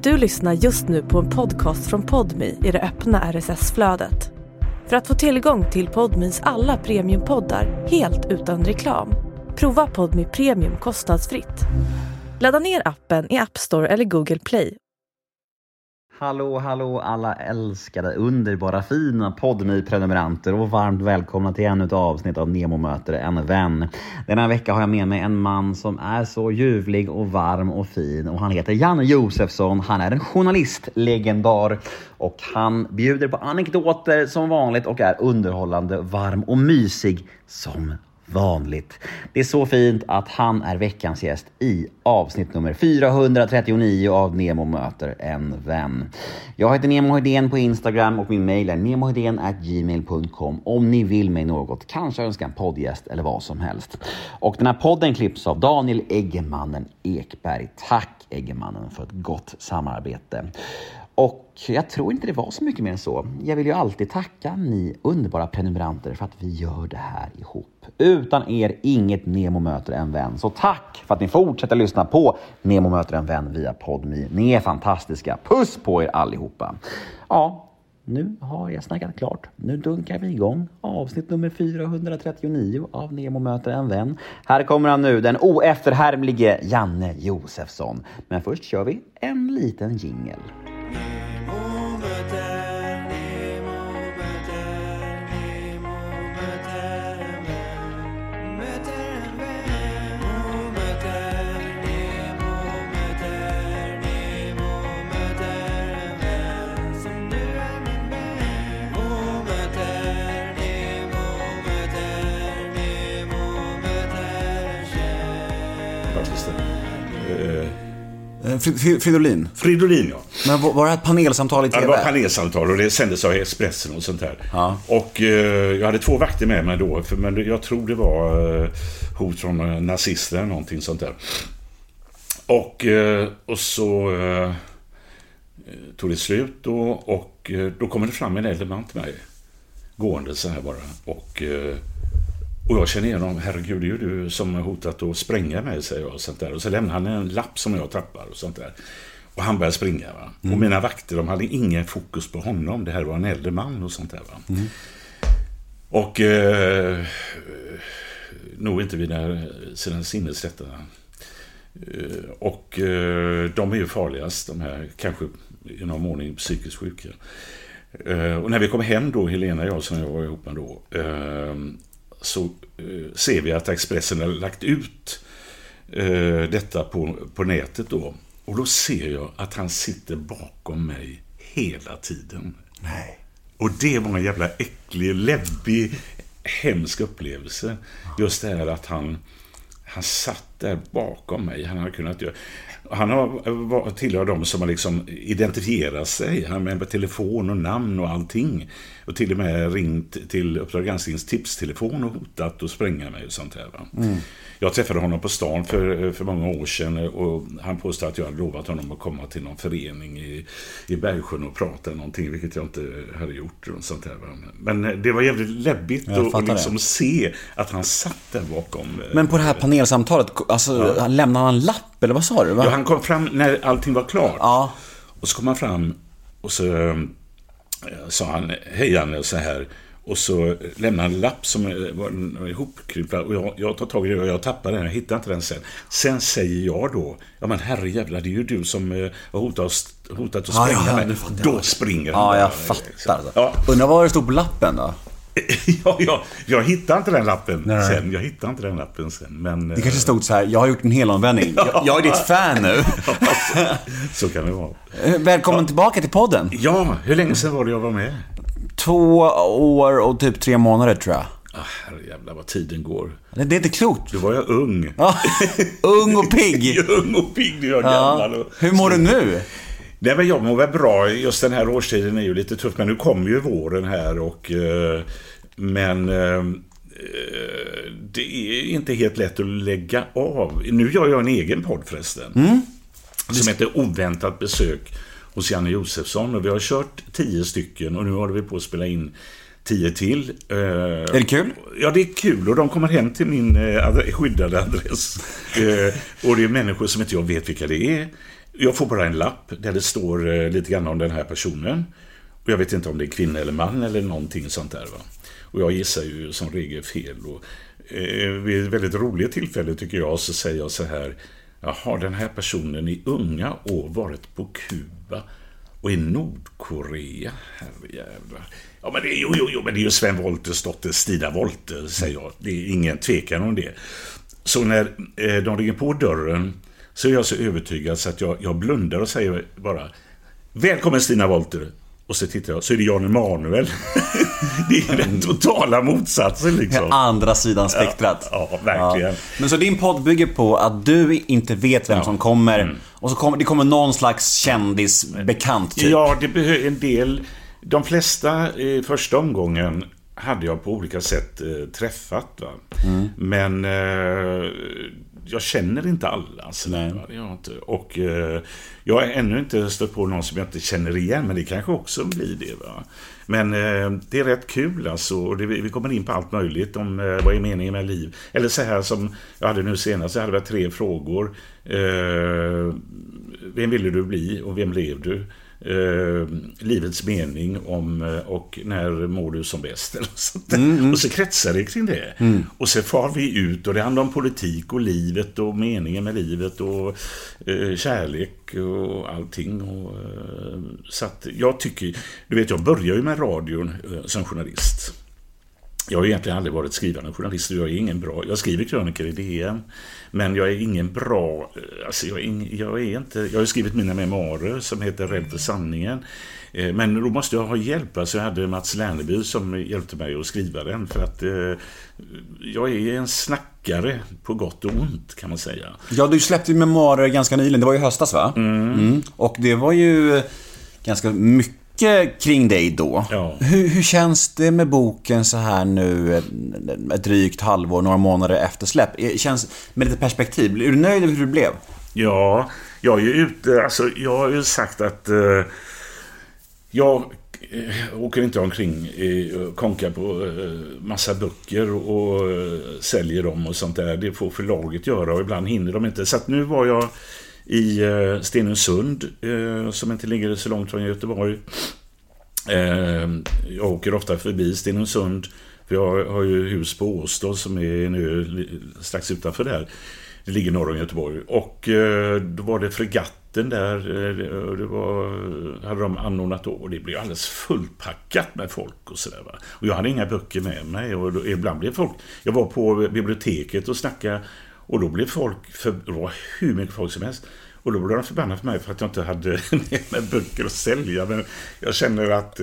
Du lyssnar just nu på en podcast från Podme i det öppna RSS-flödet. För att få tillgång till Podmes alla premiumpoddar helt utan reklam, prova Podme Premium kostnadsfritt. Ladda ner appen i App Store eller Google Play. Hallå alla älskade, underbara, fina Podme-prenumeranter och varmt välkomna till ännu ett avsnitt av Nemo möter en vän. Den här veckan har jag med mig en man som är så ljuvlig och varm och fin, och han heter Janne Josefsson. Han är en journalistlegendar och han bjuder på anekdoter som vanligt och är underhållande, varm och mysig som vanligt. Det är så fint att han är veckans gäst i avsnitt nummer 439 av Nemo möter en vän. Jag heter Nemo Hedén på Instagram och min mail är nemohedén@gmail.com om ni vill mig något, kanske önska en poddgäst eller vad som helst. Och den här podden klipps av Daniel Eggemannen Ekberg. Tack Eggemannen för ett gott samarbete. Och jag tror inte det var så mycket mer än så. Jag vill ju alltid tacka ni underbara prenumeranter för att vi gör det här ihop. Utan er inget Nemo möter en vän. Så tack för att ni fortsätter lyssna på Nemo möter en vän via Podme. Ni är fantastiska. Puss på er allihopa. Ja, nu har jag snackat klart. Nu dunkar vi igång avsnitt nummer 439 av Nemo möter en vän. Här kommer han nu, den oefterhärmlige Janne Josefsson. Men först kör vi en liten jingle. Fridolin, ja. Men var det ett panelsamtal i tv? Ja, det var ett panelsamtal och det sändes av Expressen och sånt där. Ja. Och jag hade 2 vakter med mig då, men jag tror det var hot från nazister eller någonting sånt där. Och så tog det slut då, och då kommer det fram en äldre man till mig, gående så här bara. Och jag känner igenom, herregud, det är ju du som har hotat att spränga mig, säger jag och sånt där. Och så lämnar han en lapp som jag tappar och sånt där. Och han börjar springa, va. Och mina vakter, de hade ingen fokus på honom. Det här var en äldre man och sånt där, va. Och nog inte vid sina sinnesrätta. Och de är ju farligast, de här kanske i någon mån psykiskt sjuka. Och när vi kom hem då, Helena och jag som jag var ihop med då, så ser vi att Expressen har lagt ut detta på nätet då. Och då ser jag att han sitter bakom mig hela tiden. Nej. Och det var en jävla äcklig, läbbig, hemsk upplevelse. Just det här att han satt där bakom mig. Han har kunnat göra... Han har tillhör de som har liksom identifierat sig. Han med telefon och namn och allting. Och till och med ringt till Uppdrag gransknings tipstelefon och hotat att spränga mig och sånt här, va. Jag träffade honom på stan för många år sedan, och han påstod att jag hade lovat honom att komma till någon förening i Bergsjön och prata någonting, vilket jag inte hade gjort och sånt här, va. Men det var jävligt läbbigt att liksom se att han satt där bakom. Men på det här panelsamtalet, alltså, lämnade han en lapp eller vad sa du? Va? Ja, han kom fram när allting var klart. Ja. Och så kom han fram och så sa han hej Janne och så här. Och så lämnade han en lapp som var ihopkrypad. Och jag tar tag i det och jag tappar den. Jag hittar inte den sen. Sen säger jag då, ja men herrejävlar, det är ju du som har hotat att spränga mig. Då springer han. Ja, jag fattar. Ja. Undrar vad det stod på lappen då? Jag hittade inte den lappen sen. Men, det kanske stod så här, jag har gjort en helomvändning. Jag är ditt fan nu. Så kan det vara. Välkommen tillbaka till podden. Ja, hur länge sedan var det jag var med? 2 år och typ 3 månader tror jag. Herrejävlar vad tiden går. Det är inte klokt. Då var jag ung. Ja, ung och pigg. Ung och pigg, du är gammal. Och... Hur mår du nu? Nej, men jag mår väl bra. Just den här årstiden är ju lite tuff. Men nu kommer ju våren här. Men det är inte helt lätt att lägga av. Nu gör jag en egen podd förresten. Som heter Oväntat besök hos Janne Josefsson. Och vi har kört 10 stycken. Och nu håller vi på att spela in 10 till. Är det kul? Ja, det är kul. Och de kommer hem till min skyddade adress. Och det är människor som inte jag vet vilka det är. Jag får bara en lapp där det står lite grann om den här personen. Och jag vet inte om det är kvinna eller man eller någonting sånt där, va. Och jag gissar ju som regel fel. Och vid ett väldigt roligt tillfälle tycker jag, så säger jag så här: jaha, den här personen i unga år varit på Kuba och i Nordkorea. Herrejävlar. Ja, men men det är ju Sven Wolters dotter Stina Wolter, säger jag. Det är ingen tvekan om det. Så när de ringer på dörren så är jag så övertygad så att jag blundar och säger bara: välkommen Stina Wolter. Och så tittar jag, så är det Jan Emanuel. Det är den totala motsatsen liksom. Andra sidan spektrat. Ja, verkligen. Ja. Men så din podd bygger på att du inte vet vem som kommer. Och så det kommer någon slags kändis bekant typ. Ja, det behöver en del. De flesta i första omgången hade jag på olika sätt träffat, va? Men jag känner inte alla. Och jag har ännu inte stött på någon som jag inte känner igen, men det kanske också blir det, va? Men det är rätt kul alltså, och vi kommer in på allt möjligt om vad är meningen med liv. Eller så här som jag hade nu senast, jag hade 3 frågor. Vem ville du bli och vem blev du? Livets mening och när mår du som bäst eller sånt. Och så kretsar det kring det. Och så far vi ut och det handlar om politik och livet och meningen med livet och kärlek och allting. Och, så att jag tycker, du vet, jag börjar ju med radion som journalist. Jag har egentligen aldrig varit skrivande journalist och jag är ingen bra. Jag skriver krönikor i DN, men jag är ingen bra. Alltså jag har ju skrivit mina memoarer som heter Rädd för sanningen. Men då måste jag ha hjälp. Så jag hade Mats Lerneby som hjälpte mig att skriva den, för att jag är en snackare på gott och ont, kan man säga. Ja, du släppte ju memoarer ganska nyligen. Det var ju höstas, va? Och det var ju ganska mycket kring dig då. Ja. Hur känns det med boken så här nu ett drygt halvår, några månader efter släpp? Känns med lite perspektiv. Är du nöjd med hur det blev? Ja, jag är ju ute, alltså jag har ju sagt att jag åker inte omkring och konkar på massa böcker och säljer dem och sånt där. Det får förlaget göra och ibland hinner de inte. Så att nu var jag i Stenungsund, som inte ligger så långt från Göteborg. Jag åker ofta förbi Stenungsund, för jag har ju hus på Åstad som är nu strax utanför där. Det ligger norr om Göteborg. Och då var det Fregatten där, hade de anordnat och det blev alldeles fullpackat med folk och sådär, va. Och jag hade inga böcker med mig och då, ibland blev folk, jag var på biblioteket och snackade och då blev folk, det var hur mycket folk som helst. Och då blev de förbannade för mig för att jag inte hade med böcker att sälja. Men jag känner att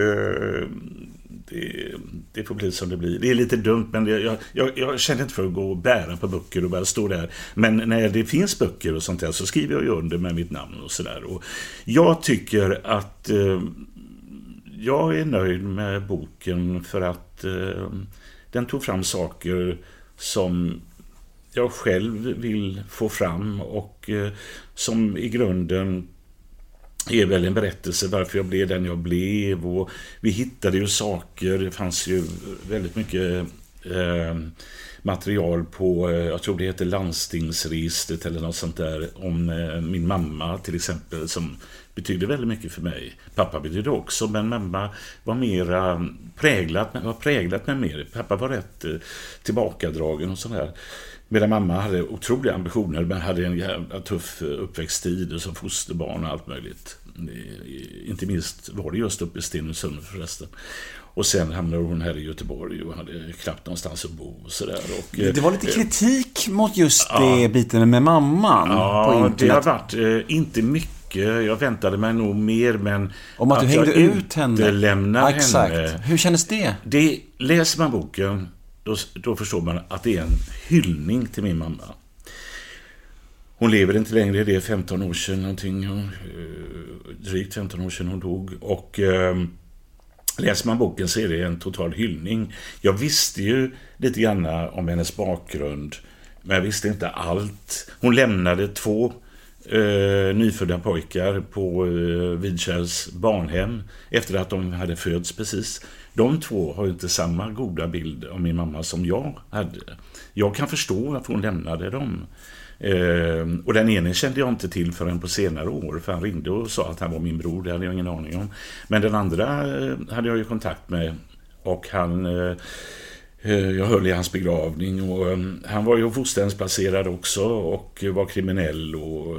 det får bli som det blir. Det är lite dumt, men jag känner inte för att gå och bära på böcker och bara stå där. Men när det finns böcker och sånt där så skriver jag ju under med mitt namn och sådär. Och jag tycker att jag är nöjd med boken för att den tog fram saker som jag själv vill få fram och som i grunden är väl en berättelse varför jag blev den jag blev, och vi hittade ju saker, det fanns ju väldigt mycket material på, jag tror det heter landstingsregistret eller något sånt där, om min mamma till exempel, som betydde väldigt mycket för mig. Pappa betydde också, men mamma var mera präglat med mer. Pappa var rätt tillbakadragen och sådär. Medan mamma hade otroliga ambitioner, men hade en jävla tuff uppväxttid och som fosterbarn och allt möjligt. Inte minst var det just uppe i Stenungsund förresten. Och sen hamnade hon här i Göteborg och hade knappt någonstans att bo och sådär. Och det var lite kritik mot just det biten med mamman på internet. Det har varit inte mycket. Jag väntade mig nog mer, men om att du hängde ut henne. Lämnar exakt. Henne. Hur kändes det? Läser man boken, då förstår man att det är en hyllning till min mamma. Hon lever inte längre, det är 15 år sedan någonting, drygt 15 år sedan hon dog. Och läser man boken så är det en total hyllning. Jag visste ju lite grann om hennes bakgrund, men jag visste inte allt. Hon lämnade 2 nyfödda pojkar på Vidkärrs barnhem efter att de hade fötts precis. De 2 har ju inte samma goda bild av min mamma som jag hade. Jag kan förstå att hon lämnade dem. Och den ene kände jag inte till förrän på senare år, för han ringde och sa att han var min bror. Det hade jag ingen aning om. Men den andra hade jag ju kontakt med, och jag höll i hans begravning, och han var ju fosterhemsplacerad också och var kriminell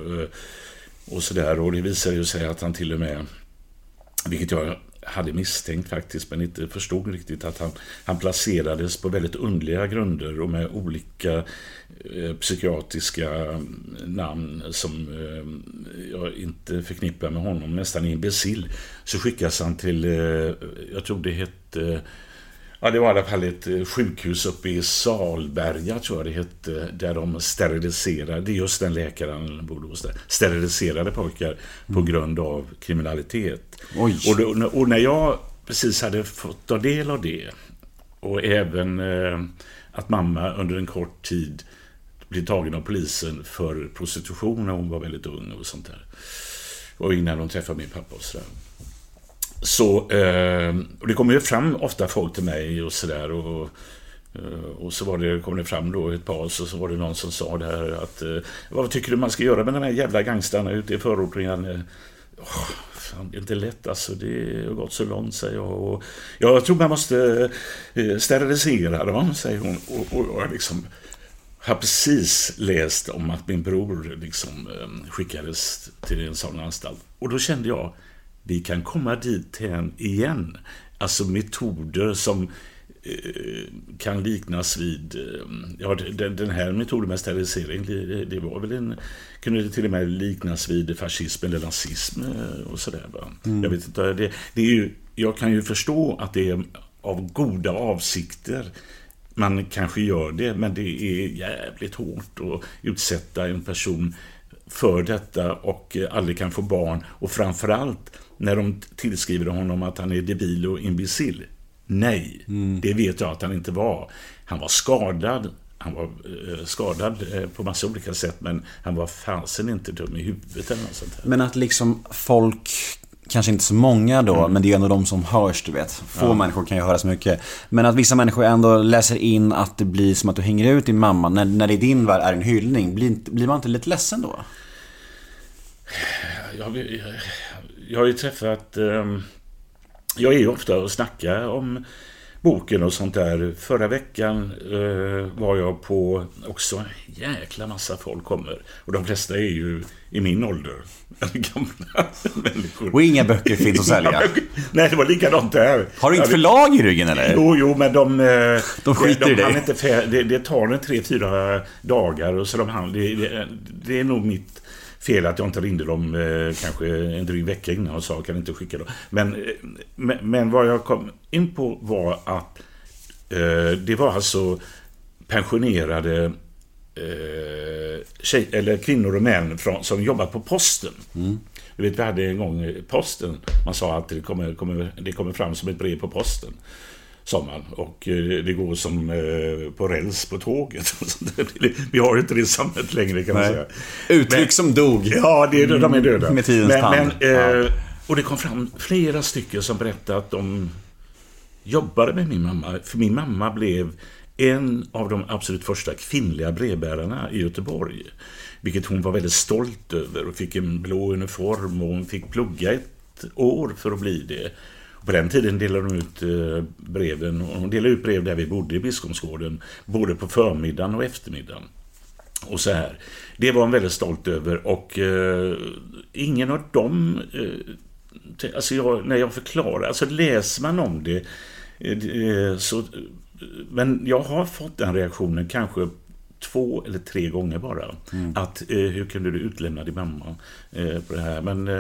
och sådär. Och det visade ju sig att han till och med, vilket jag hade misstänkt faktiskt men inte förstod riktigt, att han placerades på väldigt underliga grunder och med olika psykiatriska namn som jag inte förknippar med honom, nästan imbecill. Så skickas han till, jag tror det hette, ja, det var i alla fall ett sjukhus uppe i Salberga, tror jag det hette, där de steriliserade, det är just den läkaren borde hos där, steriliserade pojkar på grund av kriminalitet. Oj. Och när jag precis hade fått ta del av det, och även att mamma under en kort tid blev tagen av polisen för prostitution när hon var väldigt ung och sånt där, och innan de träffade min pappa och sådär. Så, och det kommer ju fram ofta folk till mig och sådär, och så kom det fram då ett par, så var det någon som sa det här att vad tycker du man ska göra med de här jävla gangstarna ute i förorten? Fan, det är inte lätt alltså, det har gått så långt, säger jag, och jag tror man måste sterilisera dem, säger hon, och jag liksom har precis läst om att min bror liksom skickades till en sån anstalt, och då kände jag, vi kan komma dit igen. Alltså metoder som kan liknas vid, den här metoden med sterilisering, det var väl kunde det till och med liknas vid fascism eller nazism och sådär. Jag vet inte, det är ju, jag kan ju förstå att det är av goda avsikter man kanske gör det, men det är jävligt hårt att utsätta en person för detta och aldrig kan få barn, och framförallt när de tillskriver honom att han är debil och imbecill. Nej, det vet jag att han inte var. Han var skadad. Han var skadad på massa olika sätt, men han var fasen inte dum i huvudet eller något sånt här. Men att liksom folk, kanske inte så många då, men det är ändå de som hörs, du vet. Få människor kan ju höra så mycket. Men att vissa människor ändå läser in att det blir som att du hänger ut din mamma när det i din värld är en hyllning. Blir man inte lite ledsen då? Jag har ju träffat, jag är ju ofta och snackar om boken och sånt där. Förra veckan var jag på också jäkla massa folk kommer, och de flesta är ju i min ålder, gamla människor. Och inga böcker finns att sälja. Nej, det var likadant där. Har du inte förlag i ryggen eller? Jo, men de skiter i dig. inte det tar 3-4 dagar, och så det är nog mitt fel att jag inte ringde dem kanske en dryg vecka innan och sa kan inte skicka dem. Men vad jag kom in på var att det var alltså pensionerade eller kvinnor och män som jobbat på posten. Du vet, vi hade en gång posten, man sa att det kommer fram som ett brev på posten, sa man, och det går som på räls på tåget. Vi har ju inte det samhället längre, kan man säga. Uttryck som dog. Ja, de är döda. Med tidens tand. Och det kom fram flera stycken som berättade att de jobbade med min mamma. För min mamma blev en av de absolut första kvinnliga brevbärarna i Göteborg, vilket hon var väldigt stolt över, och fick en blå uniform, och hon fick plugga ett år för att bli det. På den tiden delade de ut breven, och hon delade ut brev där vi bodde i Biskopsgården, både på förmiddagen och eftermiddagen. Och så här. Det var hon väldigt stolt över, och ingen av dem, alltså när jag förklarar, alltså läser man om det, så, men jag har fått den reaktionen kanske 2 eller 3 gånger bara, att hur kunde du utlämna din mamma på det här, men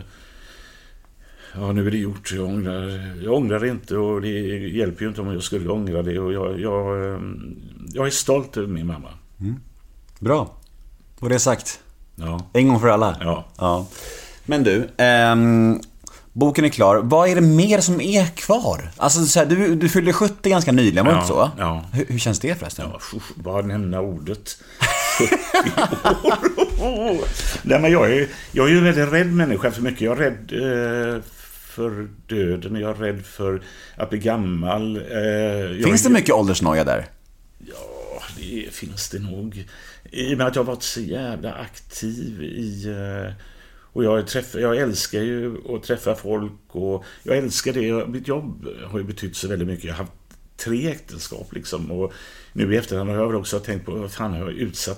ja, nu är det gjort. Jag ångrar inte, och det hjälper ju inte om jag skulle ångra det, och jag är stolt över min mamma. Bra. Och det är sagt. Ja. En gång för alla. Ja. Men du, boken är klar. Vad är det mer som är kvar? Alltså så här, du fyllde 70 ganska nyligen, var det inte så? Ja. Hur känns det förresten? Ja, bara nämna ordet 70 år. Nej, men jag är ju väldigt rädd människa för mycket. Jag är rädd för döden, jag är rädd för att bli gammal. Finns det mycket åldersnoja där? Ja, det finns det nog. i och med att jag har varit så jävla aktiv i... Och jag älskar ju att träffa folk och jag älskar det. Mitt jobb har ju betytt så väldigt mycket. Jag har haft 3 äktenskap liksom. Och nu i efterhand har jag väl också tänkt på vad fan har jag utsatt.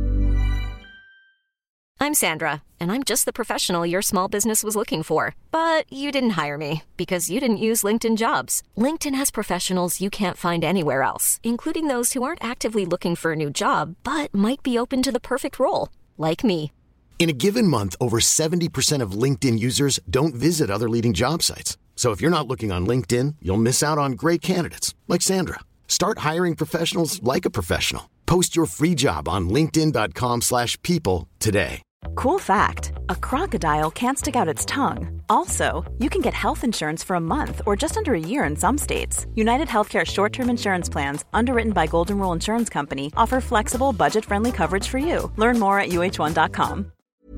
I'm Sandra, and I'm just the professional your small business was looking for. But you didn't hire me because you didn't use LinkedIn Jobs. LinkedIn has professionals you can't find anywhere else, including those who aren't actively looking for a new job, but might be open to the perfect role, like me. In a given month, over 70% of LinkedIn users don't visit other leading job sites. So if you're not looking on LinkedIn, you'll miss out on great candidates like Sandra. Start hiring professionals like a professional. Post your free job on linkedin.com/people today. Cool fact, a crocodile can't stick out its tongue. Also, you can get health insurance for a month or just under a year in some states. United Healthcare short-term insurance plans, underwritten by Golden Rule Insurance Company, offer flexible, budget-friendly coverage for you. Learn more at uh1.com.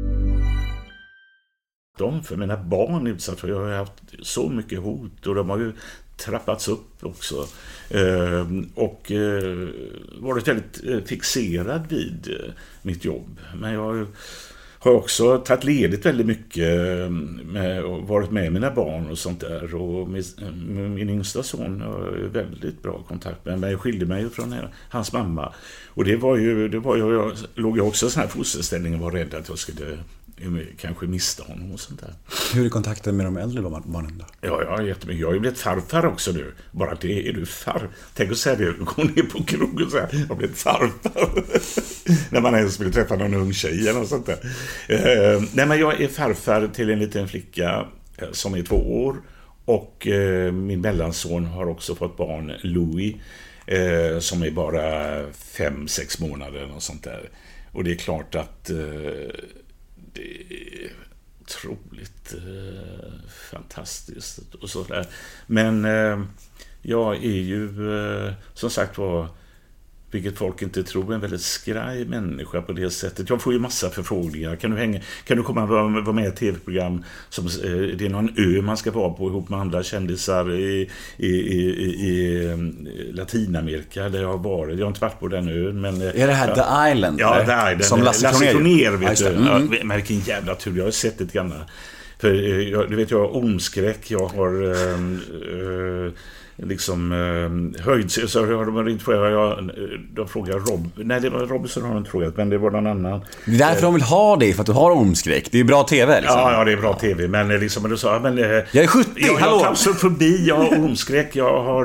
För mina barn utsatt för, jag har haft så mycket hot och de har ju trappats upp också och varit väldigt fixerad vid mitt jobb. Men jag har också tagit ledigt väldigt mycket och varit med mina barn och sånt där. Och min yngsta son har väldigt bra kontakt med mig. Jag skilde mig från hans mamma. Och det var ju jag låg ju också i sån här fosterställning och var rädd att jag skulle kanske mista honom och sånt där. Hur är kontakten med de äldre barnen då? Ja, jättemycket. Jag har ju blivit farfar också nu. Bara att det är du far. Tänk att säga det. Gå ner på krogen och säga jag har blivit farfar. När man ens vill träffa någon ung tjej eller något sånt där. Nej, men jag är farfar till en liten flicka som är 2 år. Och min mellanson har också fått barn, Louis. Som är bara 5-6 månader och sånt där. Och det är klart att det är otroligt fantastiskt och sådär. Men jag är ju som sagt var, vilket folk inte tror, en väldigt skraj människa på det sättet. Jag får ju massa förfrågningar. Kan du komma och vara med i ett tv-program som det är någon ö man ska vara på ihop med andra kändisar i Latinamerika där jag har varit. Jag har inte varit på den ön, men är det här The Island? Ja, The Island. Som Lasse Kronér, vet du. Men vilken jävla tur. Jag har sett det grann. För du vet, jag har omskräck. Jag har liksom höjd, så har de ringt för då frågar Rob. Nej, det var Robinson har inte frågat, men det var någon annan. Det är därför de vill ha dig, för att du har omskräck. Det är ju bra tv liksom. Ja, det är bra tv, men liksom du sa, men jag är 70, jag har klaustrofobi, jag har omskräck, jag har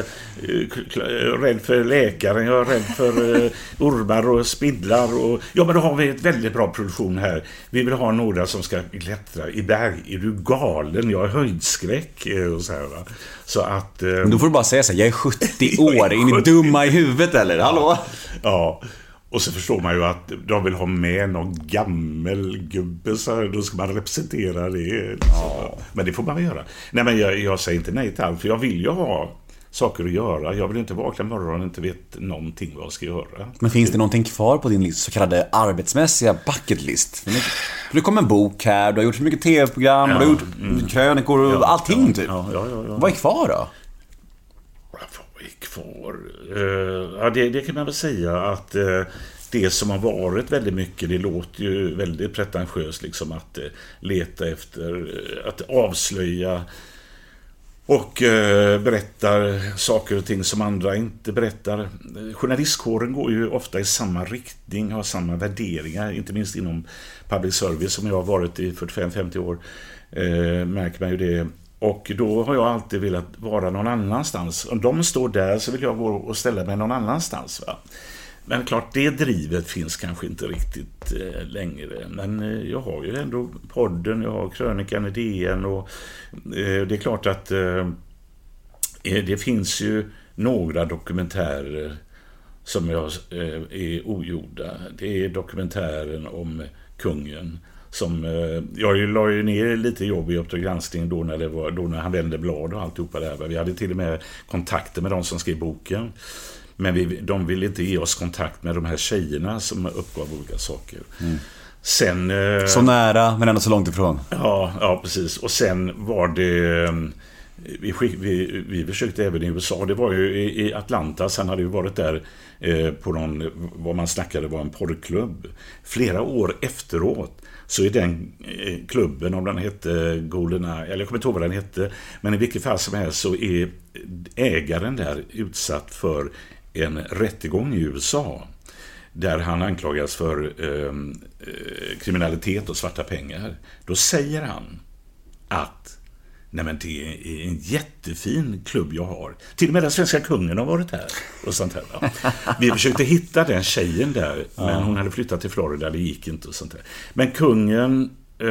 rädd för läkaren, jag är rädd för ormar och spindlar och ja, men då har vi ett väldigt bra produktion här. Vi vill ha några som ska klättra i berg. Är du galen? Jag har höjdskräck och så här, va? Så att men då får du bara säga så här, jag är 70 år, är ni dumma i huvudet eller? Hallå? Ja. Och så förstår man ju att de vill ha med någon gammel gubbe, så här, då ska man representera det. Liksom. Ja. Men det får man väl göra. Nej, men jag säger inte nej till allt, för jag vill ju ha saker att göra. Jag vill inte vakna imorgon och inte vet någonting vad jag ska göra. Men finns det någonting kvar på din så kallade arbetsmässiga bucket list? För det kom en bok här, du har gjort så mycket tv-program, du har gjort krönikor och allting typ. Ja. Vad är kvar då? Vad är kvar? Ja, det kan man väl säga att det som har varit väldigt mycket, det låter ju väldigt pretentiöst liksom, att leta efter, att avslöja och berättar saker och ting som andra inte berättar. Journalistkåren går ju ofta i samma riktning, har samma värderingar, inte minst inom public service som jag har varit i 45-50 år, märker man ju det. Och då har jag alltid velat vara någon annanstans. Om de står där så vill jag gå och ställa mig någon annanstans, va? Men klart, det drivet finns kanske inte riktigt längre. Men jag har ju ändå podden, jag har krönikan i DN och det är klart att det finns ju några dokumentärer som är ogjorda. Det är dokumentären om kungen som jag la ju ner lite jobb i Uppdrag granskning då när han vände blad och alltihopa där. Vi hade till och med kontakter med de som skrev boken. Men de ville inte ge oss kontakt med de här tjejerna som uppgav olika saker. Sen, så nära men ändå så långt ifrån. Ja, precis. Och sen var det Vi försökte även i USA. Det var ju i Atlanta. Sen hade vi varit där på någon, vad man snackade var en porrklubb. Flera år efteråt så är den klubben, om den hette Goldeneye, eller jag kommer inte ihåg vad den hette, men i vilket fall som helst så är ägaren där utsatt för en rättegång i USA där han anklagas för kriminalitet och svarta pengar. Då säger han att nej, men det är en jättefin klubb jag har. Till och med den svenska kungen har varit här och sånt här. Ja. Vi försökte hitta den tjejen där, men hon hade flyttat till Florida, det gick inte och sånt här. Men kungen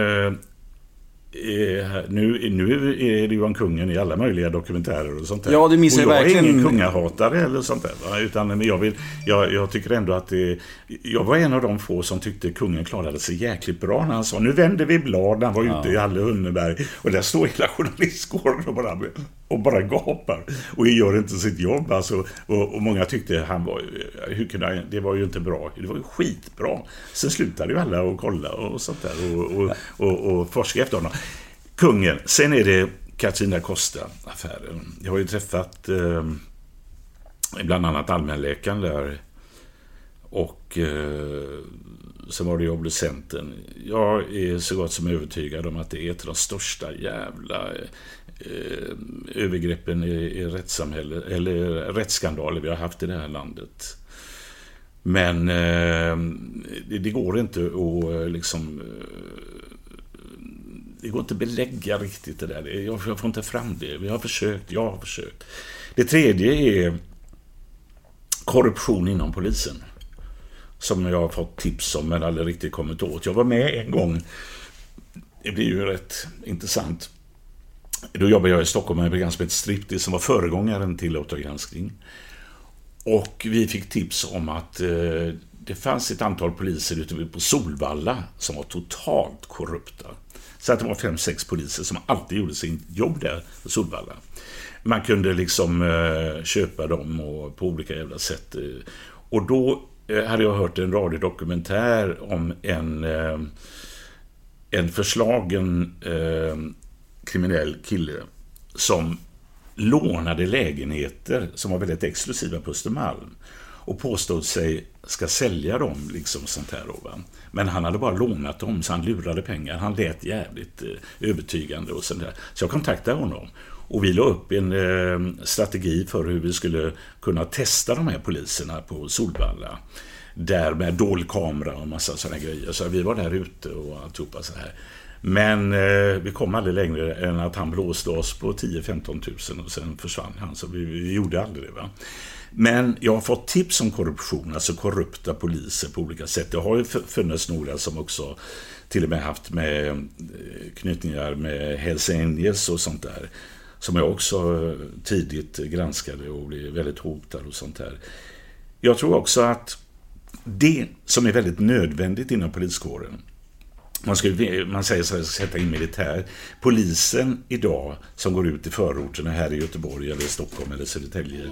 nu är det ju en kungen i alla möjliga dokumentärer och sånt där. Ja, det missar jag verkligen. Jag är ingen kungahatare eller sånt där, va? Utan jag tycker ändå att jag var en av de få som tyckte kungen klarade sig jäkligt bra när han sa, nu vänder vi blad, när han var ute i Alle Hunneberg och där står hela journalistkåren och bara gapar och gör inte sitt jobb alltså, och många tyckte han var, det var ju inte bra, det var ju skitbra. Sen slutade ju alla att kolla och sånt där och forska efter honom. Kungen, sen är det Katarina Costa-affären. Jag har ju träffat bland annat allmänläkaren där och sen var det ju obducenten. Jag är så gott som övertygad om att det är ett av de största jävla övergreppen i rättssamhället eller rättsskandaler vi har haft i det här landet. Men det går inte att liksom det går inte att belägga riktigt det där. Jag får inte fram det. Jag har försökt. Det tredje är korruption inom polisen. Som jag har fått tips om men aldrig riktigt kommit åt. Jag var med en gång. Det blir ju rätt intressant. Då jobbade jag i Stockholm med ett program som heter Striptease som var föregångaren till Återgranskning. Och vi fick tips om att det fanns ett antal poliser ute på Solvalla som var totalt korrupta. Så att det var 5-6 poliser som alltid gjorde sin jobb där på Solvalla. Man kunde liksom köpa dem och på olika jävla sätt. Och då hade jag hört en radiodokumentär om en förslagen kriminell kille som lånade lägenheter som var väldigt exklusiva på Östermalm och påstod sig ska sälja dem liksom sånt här då, va? Men han hade bara lånat dem så han lurade pengar. Han lät jävligt övertygande och sånt där. Så jag kontaktade honom och vi la upp en strategi för hur vi skulle kunna testa de här poliserna på Solvalla. Där med dold kamera och massa sådana grejer. Så vi var där ute och alltihopa så här. Men vi kom aldrig längre än att han blåste oss på 10-15 000 och sen försvann han. Så vi gjorde aldrig det, va? Men jag har fått tips om korruption, alltså korrupta poliser på olika sätt. Det har ju funnits några som också till och med haft med knytningar med Hells Angels och sånt där. Som jag också tidigt granskade och blev väldigt hotad och sånt där. Jag tror också att det som är väldigt nödvändigt inom poliskåren, man säger så här, sätta in militär. Polisen idag som går ut i förorterna här i Göteborg eller Stockholm eller Södertälje,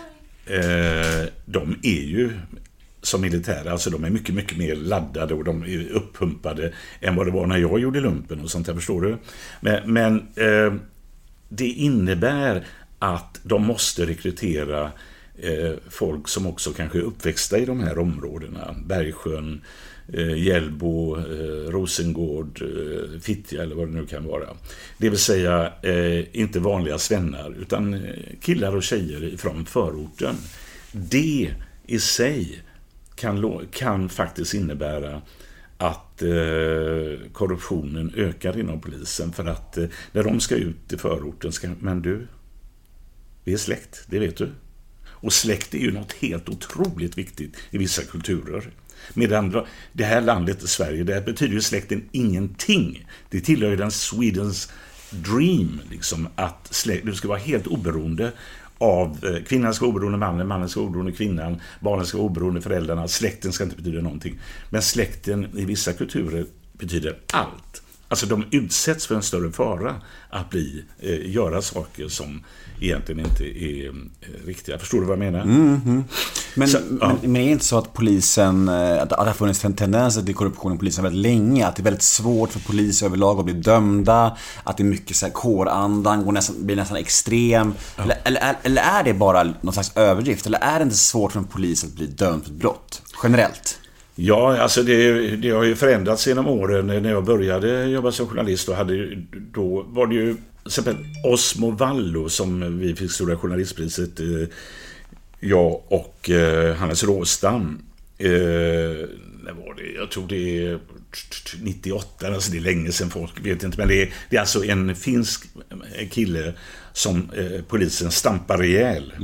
de är ju som militära, alltså de är mycket, mycket mer laddade och de är uppumpade än vad det var när jag gjorde lumpen och sånt här, förstår du? Men det innebär att de måste rekrytera folk som också kanske är uppväxta i de här områdena. Bergsjön, Hjällbo, Rosengård, Fittja eller vad det nu kan vara. Det vill säga inte vanliga svennar utan killar och tjejer från förorten. Det i sig kan faktiskt innebära att korruptionen ökar inom polisen, för att när de ska ut i förorten men du, vi är släkt, det vet du. Och släkt är ju något helt otroligt viktigt i vissa kulturer. Medan det här landet i Sverige, där betyder ju släkten ingenting. Det tillhör ju den Swedens dream, liksom, att du ska vara helt oberoende av kvinnan ska vara oberoende mannen, mannen ska vara oberoende kvinnan, barnen ska vara oberoende föräldrarna, släkten ska inte betyda någonting. Men släkten i vissa kulturer betyder allt. Alltså de utsätts för en större fara att göra saker som egentligen inte är riktiga. Förstår du vad jag menar? Men är det inte så att polisen, att det har funnits tendenser till korruption i polisen väldigt länge, att det är väldigt svårt för poliser överlag att bli dömda, att det är mycket så här kårandan blir nästan extrem, eller är det bara någon slags överdrift, eller är det inte svårt för en polis att bli dömd för brott generellt? Ja, alltså det har ju förändrats genom åren. När jag började jobba som journalist då var det ju till exempel Osmo Vallo som vi fick stora journalistpriset, jag och Hannes Råstam. När var det? Jag tror det är 98, alltså det är länge sedan, folk vet inte, men det är alltså en finsk kille som polisen stampar ihjäl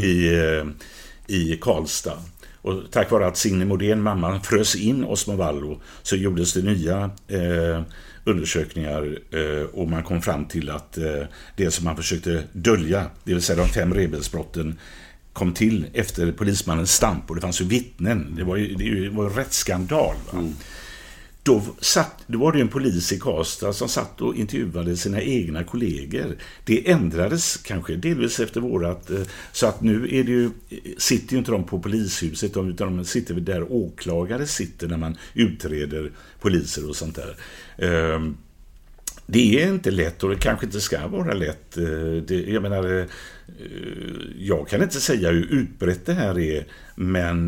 i Karlstad. Och tack vare att Signe Modén, mamma, frös in Osmo Vallo, så gjordes det nya undersökningar och man kom fram till att det som man försökte dölja, det vill säga de 5 rebelsbrotten, kom till efter polismannens stamp, och det fanns ju vittnen. Det var en rättsskandal. Då var det en polis i Karlstad som satt och intervjuade sina egna kollegor. Det ändrades kanske delvis efter vårat, så att nu är det ju, sitter ju inte de på polishuset, utan de sitter där åklagare sitter när man utreder poliser och sånt där. Det är inte lätt, och det kanske inte ska vara lätt. Jag menar, jag kan inte säga hur utbrett det här är, men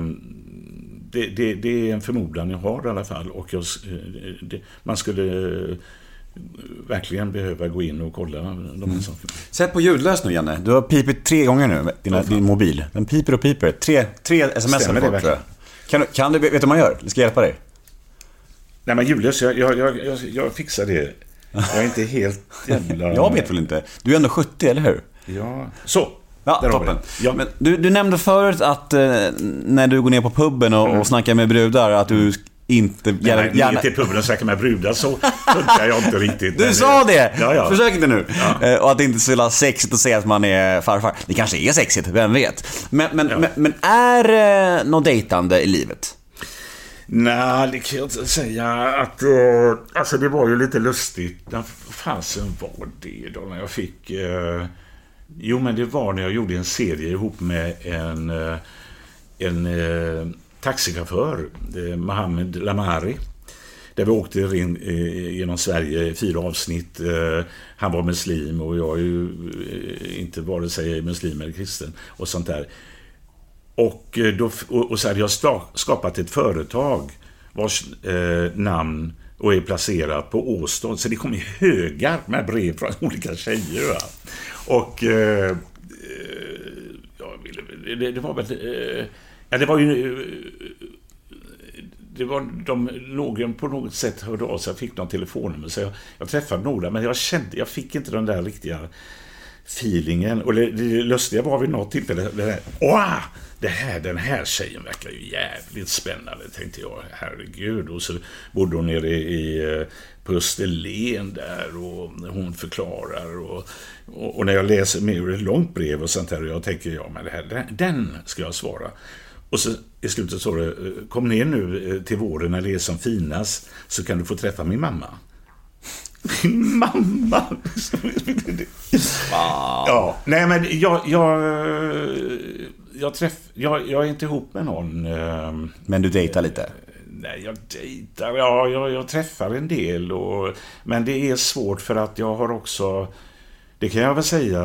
det är en förmodan jag har i alla fall, och man skulle verklil behöva gå in och kolla de här sakerna. Sätt på ljudlös nu, Janne. Du har pipit 3 gånger nu, din mobil. Den piper och piper. 3 sms har du fått. Kan du, vet du vad man gör? Jag ska hjälpa dig. Nej, men ljudlös, jag fixar det. Jag är inte helt jävla... Jag vet väl inte. Du är ändå 70, eller hur? Ja, så. Ja, toppen. Ja. Men du nämnde förut att när du går ner på puben och snackar med brudar, att du inte gärna till puben och snackar med brudar, så funkar jag inte riktigt. Du sa det! Ja. Försök inte nu. Ja. Och att det inte är så sexigt att säga att man är farfar. Det kanske är sexigt, vem vet. Men är det något dejtande i livet? Nej, det kan jag inte säga att... alltså det var ju lite lustigt. När fasen var det då när jag fick... Jo, men det var när jag gjorde en serie ihop med en taxichaufför, Mohammed Lamari, där vi åkte genom Sverige i 4 avsnitt. Han var muslim och jag är ju inte vare sig muslim eller kristen och sånt där. Och så hade jag skapat ett företag vars namn och är placerat på Åstad. Så det kom i högar med brev från olika tjejer. Va? Och det var väl... det var ju... någon på något sätt hörde av sig, jag fick någon telefonnummer, så jag träffade några, men jag fick inte den där riktiga feelingen. Och det lustiga var vid något tillfälle, den här tjejen verkar ju jävligt spännande, tänkte jag, herregud. Och så bodde hon nere på Österlen där, och hon förklarar, och när jag läser med ett långt brev och sånt här, och jag tänker, men det här, den ska jag svara. Och så i slutet så det, kom ner nu till våren när det är som finast, så kan du få träffa min mamma. Min mamma. Ja, nej, men jag är inte ihop med någon. Men du dejtar lite? Nej, jag dejtar. Ja, jag träffar en del, men det är svårt för att jag har också, det kan jag väl säga,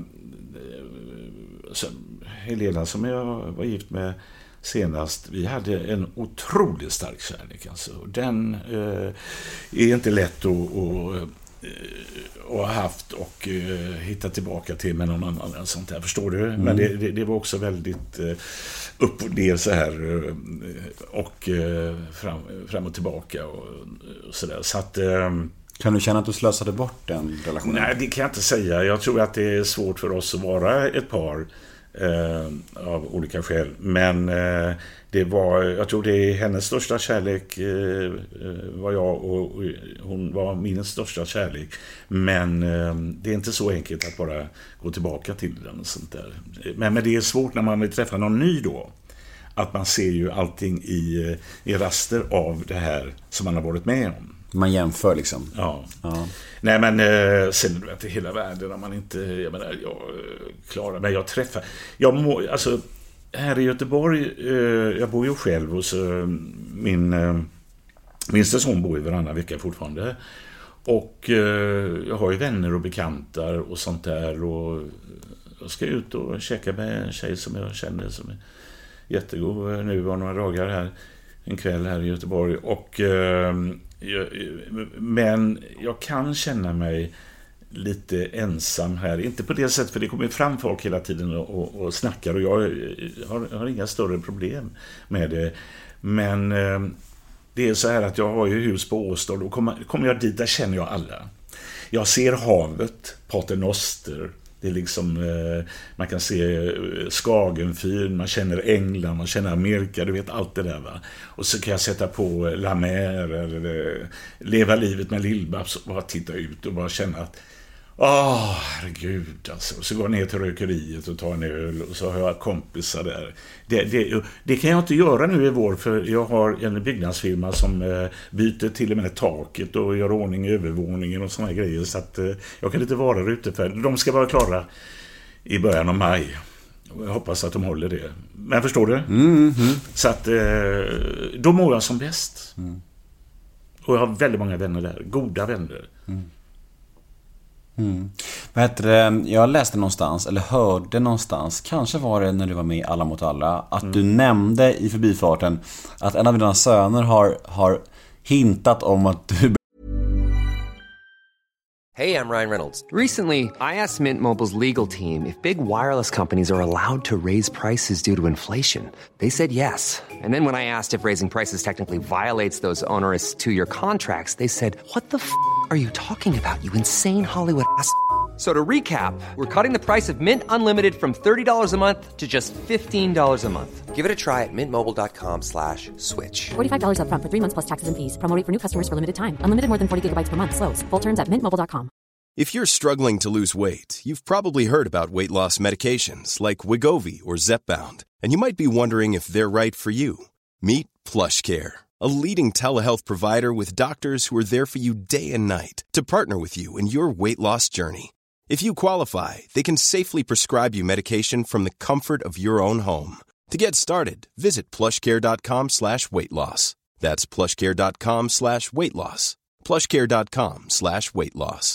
Helena som jag var gift med senast, vi hade en otroligt stark kärlek, alltså. Den är inte lätt att ha haft och hitta tillbaka till med någon annan eller sånt där, förstår du? Men det var också väldigt upp och ner så här, och fram och tillbaka och sådär, så att... Kan du känna att du slösade bort den relationen? Nej, det kan jag inte säga. Jag tror att det är svårt för oss att vara ett par av olika skäl. Men jag tror det är hennes största kärlek var jag, och hon var min största kärlek. Men det är inte så enkelt att bara gå tillbaka till den och sånt där. Men det är svårt när man vill träffa någon ny då. Att man ser ju allting i raster av det här som man har varit med om. Man jämför liksom. Ja. Nej, men sen är det hela världen om man inte, jag menar, jag klarar mig, jag träffar. Alltså, här i Göteborg, jag bor ju själv hos min son bor ju varannan vecka fortfarande. Och jag har ju vänner och bekantar och sånt där. Och jag ska ut och käka med en tjej som jag känner som är jättegod. Nu var några dagar här, en kväll här i Göteborg. Och, men jag kan känna mig lite ensam här. Inte på det sättet, för det kommer fram folk hela tiden och snackar. Och jag har inga större problem med det. Men det är så här att jag har ju hus på Åstad. Då kommer jag dit, där känner jag alla. Jag ser havet, Pater Noster. Det är liksom, man kan se Skagenfyr, man känner England, man känner Amerika, du vet allt det där, va. Och så kan jag sätta på La Mer eller Leva livet med Lill-Babs och bara titta ut och bara känna att herregud alltså. Och så går jag ner till rökeriet och tar en öl och så har jag kompisar där. Det kan jag inte göra nu i vår, för jag har en byggnadsfirma som byter till och med taket och gör ordning i övervåningen och såna grejer, så att jag kan inte vara där ute, för de ska vara klara i början av maj. Jag hoppas att de håller det. Men förstår du? Så att då mår jag som bäst. Och jag har väldigt många vänner där, goda vänner. Vad heter det? Jag läste någonstans, eller hörde någonstans, kanske var det när du var med i Alla mot alla, att du nämnde i förbifarten att en av dina söner har hintat om att du... Hey, I'm Ryan Reynolds. Recently, I asked Mint Mobile's legal team if big wireless companies are allowed to raise prices due to inflation. They said yes. And then when I asked if raising prices technically violates those onerous 2-year contracts, they said, "What the f*** are you talking about, you insane Hollywood ass?" So to recap, we're cutting the price of Mint Unlimited from $30 a month to just $15 a month. Give it a try at mintmobile.com/switch. $45 up front for 3 months plus taxes and fees. Promo rate for new customers for limited time. Unlimited more than 40 gigabytes per month. Slows full terms at mintmobile.com. If you're struggling to lose weight, you've probably heard about weight loss medications like Wegovy or Zepbound, and you might be wondering if they're right for you. Meet PlushCare, a leading telehealth provider with doctors who are there for you day and night to partner with you in your weight loss journey. If you qualify, they can safely prescribe you medication from the comfort of your own home. To get started, visit plushcare.com/weightloss. That's plushcare.com/weightloss. plushcare.com/weightloss.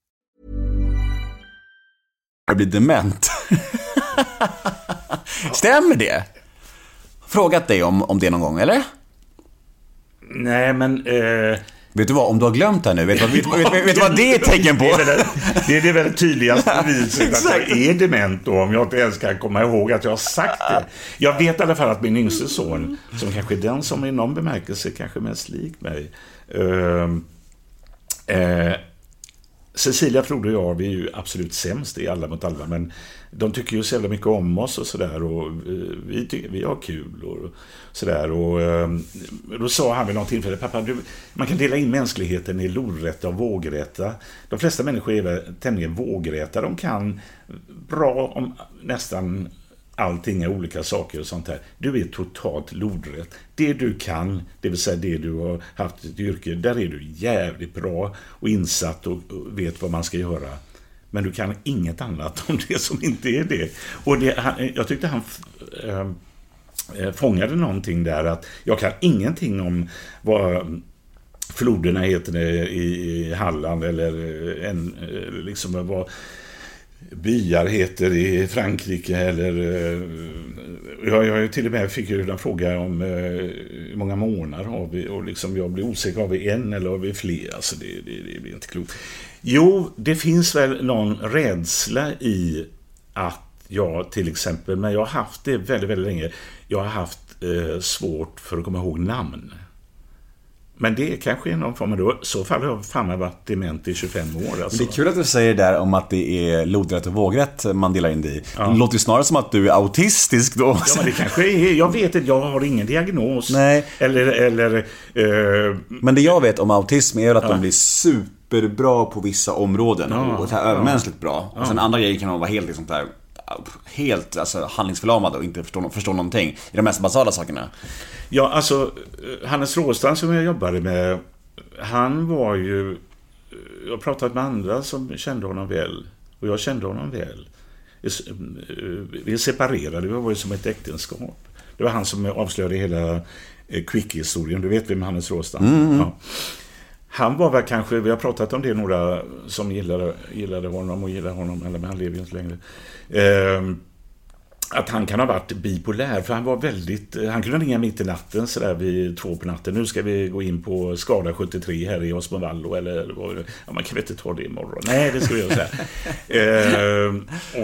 Jag blir dement. Stämmer det? Frågat dig om det någon gång, eller? Nej, men... Vet du vad, om du har glömt det nu, vet du vad det är tecken på? Det är det väldigt tydligaste beviset att jag är dement då, om jag inte ens kan komma ihåg att jag har sagt det. Jag vet i alla fall att min yngste son, som kanske är den som i någon bemärkelse kanske mest lik mig, Cecilia, Frode och jag, vi är ju absolut sämst i Alla mot alla, men de tycker ju så jävla mycket om oss och sådär, och vi har kul och sådär, och då sa han vid något tillfälle: pappa, man kan dela in mänskligheten i lodrätta och vågrätta. De flesta människor är tämligen vågrätta, de kan bra om nästan allting är olika saker och sånt här. Du är totalt lodrätt. Det du kan, det vill säga det du har haft ett yrke, där är du jävligt bra och insatt och vet vad man ska göra. Men du kan inget annat om det som inte är det. Och jag tyckte han fångade någonting där, att jag kan ingenting om vad floderna heter i Halland, eller liksom vad byar heter i Frankrike, eller jag till och med fick ju en fråga om hur många månader har vi, och liksom jag blir osäker, har vi en eller har vi fler, alltså det blir inte klokt. Jo, det finns väl någon rädsla i att jag till exempel, men jag har haft det väldigt, väldigt länge, jag har haft svårt för att komma ihåg namn. Men det kanske är någon form av då. Så fall har jag fan varit dement i 25 år. Alltså. Det är kul att du säger där om att det är lodrätt och vågrätt man delar in det i. Ja. Det låter ju snarare som att du är autistisk då. Ja, men det kanske är. Jag vet att jag har ingen diagnos. Nej. Men det jag vet om autism är att de blir superbra på vissa områden. Och så här övermänskligt bra. Och sen andra grejer kan de vara helt liksom där, helt alltså, handlingsförlamade och inte förstå någonting i de mest basala sakerna. Ja, alltså Hannes Råstrand som jag jobbade med, han var ju... Jag har pratat med andra som kände honom väl. Och jag kände honom väl. Vi separerade, det var ju som ett äktenskap. Det var han som avslöjade hela Quick-historien. Du vet vem Hannes Råstam? Ja. Han var väl kanske, vi har pratat om det, några som gillade honom och gillar honom, eller men han lever ju inte längre. Att han kan ha varit bipolär, för han var väldigt, han kunde ringa mitt i natten så där vid 2 på natten. Nu ska vi gå in på Skada 73 här i Osmovallo, eller ja, man kan väl inte ta det imorgon. Nej, det ska vi göra så här.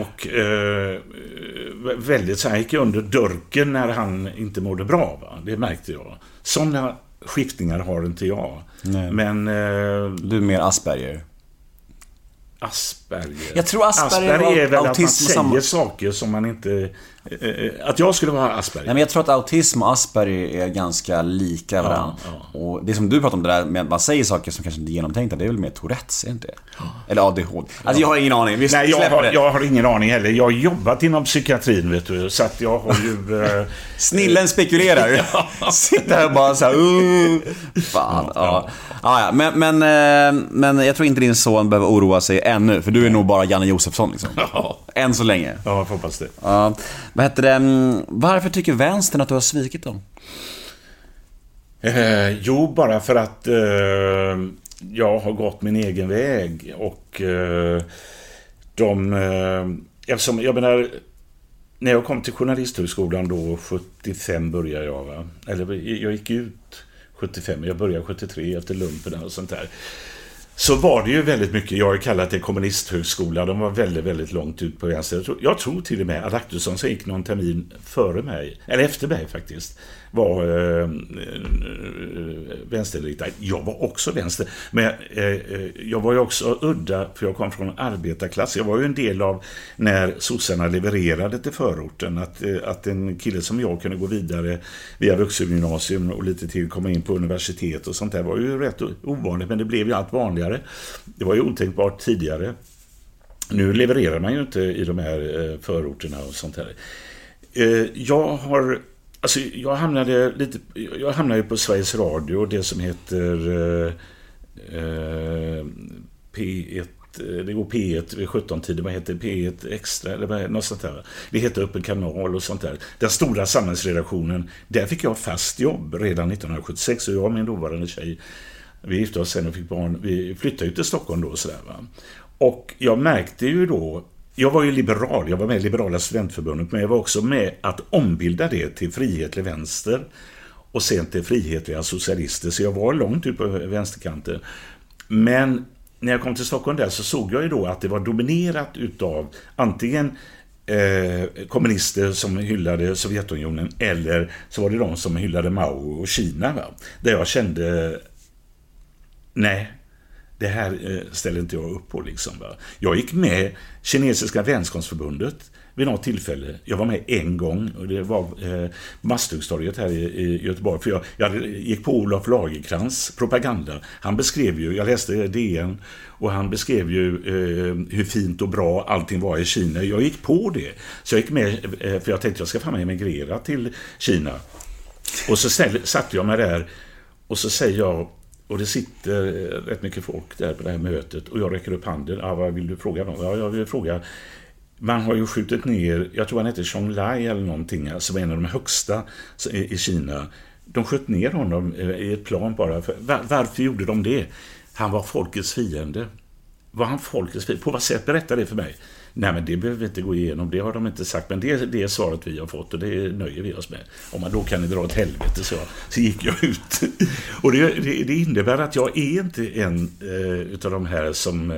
Väldigt så här, gick under dörken när han inte mådde bra, va? Det märkte jag. Sådana skiftningar har inte jag. Nej. Men du är mer Asperger. Asperger. Jag tror Asperger är väl att man säger saker som man inte... att jag skulle vara Asperger. Nej, men jag tror att autism och Asperger är ganska lika varandra. Ja. Och det som du pratar om, det där med att man säger saker som kanske inte är genomtänkta, det är väl mer Tourettes, är inte det? Eller ADHD. Alltså jag har ingen aning. Nej, jag har ingen aning heller. Jag har jobbat inom psykiatrin, vet du. Så att jag har ju... Snillen spekulerar. Sitter här och bara så här... Fan, ja. Men jag tror inte din son behöver oroa sig ännu. För du är nog bara Janne Josefsson liksom. Än så länge. Ja, jag hoppas det. Ja. Vad heter det? Varför tycker vänstern att du har svikit dem? Jo, bara för att jag har gått min egen väg. Och eftersom, jag menar, när jag kom till journalisthögskolan då, 75 började jag, va? Eller jag gick ut 75, jag började 73 efter lumpen och sånt där. Så var det ju väldigt mycket, jag har kallat det kommunisthögskola, de var väldigt, väldigt långt ut på vänster. Jag tror till och med att Adaktusson som gick någon termin före mig, eller efter mig faktiskt, var vänsterriktad. Jag var också vänster, men jag var ju också udda, för jag kom från arbetarklass. Jag var ju en del av när sossarna levererade till förorten, att en kille som jag kunde gå vidare via vuxengymnasium och lite till komma in på universitet och sånt där var ju rätt ovanligt, men det blev ju allt vanligare. Det var ju otänkbart tidigare. Nu levererar man ju inte i de här förorterna och sånt här. Jag hamnade på Sveriges Radio, det som heter P1, det går P1 vid 17-tiden, vad heter P1 Extra eller något sånt där. Det heter Öppen kanal och sånt där. Den stora samhällsredaktionen, där fick jag fast jobb redan 1976, och jag och min dåvarande tjej, vi gifte oss sen och fick barn. Vi flyttade ut till Stockholm då och sådär, va. Och jag märkte ju då, jag var ju liberal, jag var med i Liberala studentförbundet, men jag var också med att ombilda det till frihetlig vänster och sen till frihetliga socialister, så jag var långt ut på vänsterkanten. Men när jag kom till Stockholm där så såg jag ju då att det var dominerat utav antingen kommunister som hyllade Sovjetunionen, eller så var det de som hyllade Mao och Kina, va? Där jag kände, nej, det här ställer inte jag upp på liksom, va? Jag gick med Kinesiska vänskapsförbundet vid något tillfälle. Jag var med en gång, och det var Masthuggstorget här i Göteborg, för jag gick på Olof Lagercrantz propaganda. Han beskrev ju, jag läste DN, och han beskrev ju hur fint och bra allting var i Kina. Jag gick på det, så jag gick med, för jag tänkte jag ska fan emigrera till Kina. Och så satte jag mig där, och så säger jag, och det sitter rätt mycket folk där på det här mötet, och jag räcker upp handen. Vad vill du fråga någon? Ja, jag vill fråga. Man har ju skjutit ner, jag tror han heter Chong Lai eller någonting, som är en av de högsta i Kina. De sköt ner honom i ett plan bara. Varför gjorde de det? Han var folkets fiende. Var han folkets fiende? På vad sätt? Berätta det för mig. Nej, men det behöver vi inte gå igenom. Det har de inte sagt. Men det är svaret vi har fått, och det nöjer vi oss med. Om man då kan ni dra åt helvete, så gick jag ut. Och det innebär att jag är inte en utav de här som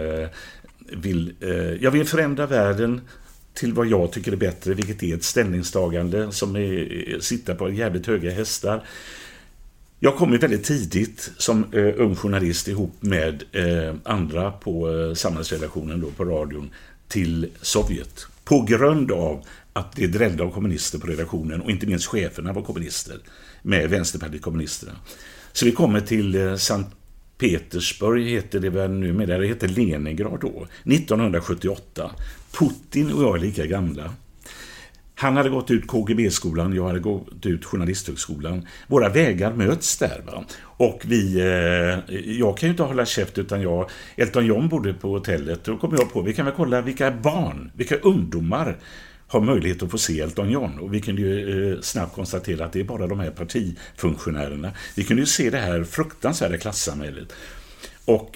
jag vill förändra världen till vad jag tycker är bättre, vilket är ett ställningstagande som sitter på jävligt höga hästar. Jag kom ju väldigt tidigt som ung journalist ihop med andra på samhällsredaktionen då, på radion, till Sovjet. På grund av att det drällde av kommunister på redaktionen, och inte minst cheferna var kommunister, med Vänsterpartiet kommunisterna. Så vi kommer till Sankt Petersburg, heter det väl nu, men det heter Leningrad då, 1978. Putin och jag är lika gamla. Han hade gått ut KGB-skolan, jag hade gått ut Journalisthögskolan. Våra vägar möts där, va? Och jag kan ju inte hålla käft, utan Elton John bodde på hotellet. Då kom jag på, vi kan väl kolla vilka barn, vilka ungdomar har möjlighet att få se Elton John. Och vi kunde ju snabbt konstatera att det är bara de här partifunktionärerna. Vi kunde ju se det här fruktansvärda klassamhället. Och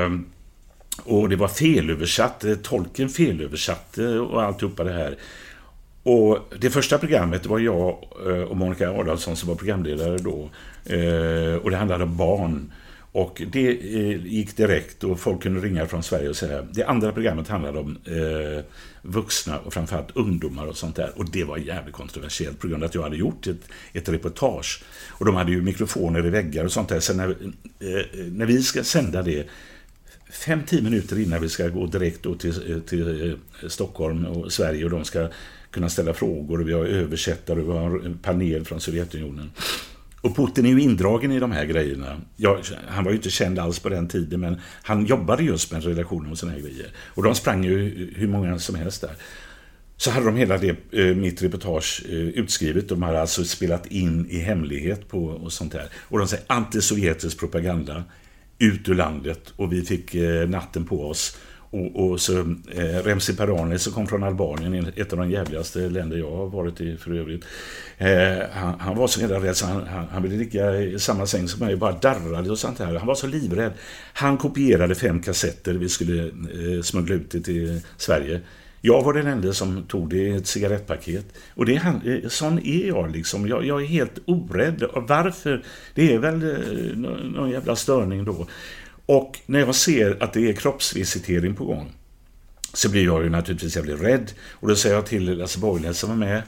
det var felöversatt, tolken felöversatte och alltihopa det här. Och det första programmet var jag och Monica Adolfsson som var programledare då. Och det handlade om barn. Och det gick direkt och folk kunde ringa från Sverige och säga. Det andra programmet handlade om vuxna och framförallt ungdomar och sånt där. Och det var jävligt kontroversiellt på grund av att jag hade gjort ett reportage. Och de hade ju mikrofoner i väggar och sånt där. Så när vi ska sända det 5-10 minuter innan vi ska gå direkt då till Stockholm och Sverige, och de ska kunna ställa frågor, och vi har översättare och vi har en panel från Sovjetunionen. Och Putin är ju indragen i de här grejerna. Han var ju inte känd alls på den tiden, men han jobbade just med relationer och såna här grejer. Och de sprang ju hur många som helst där. Så hade de hela mitt reportage utskrivet. De hade alltså spelat in i hemlighet på och sånt där. Och de säger antisovjetisk propaganda ut ur landet, och vi fick natten på oss. Och så Remzi Perani som kom från Albanien, ett av de jävligaste länder jag har varit i för övrigt. Han var så rädd så han ville ligga i samma säng som mig, bara darrade och sånt här. Han var så livrädd. Han kopierade 5 kassetter vi skulle smuggla ut det till Sverige. Jag var den enda som tog det i ett cigarettpaket. Och sån är jag liksom. Jag är helt orädd. Och varför? Det är väl någon jävla störning då. Och när jag ser att det är kroppsvisitering på gång, så blir jag ju naturligtvis jävligt rädd. Och då säger jag till Lasse Borglund som var med.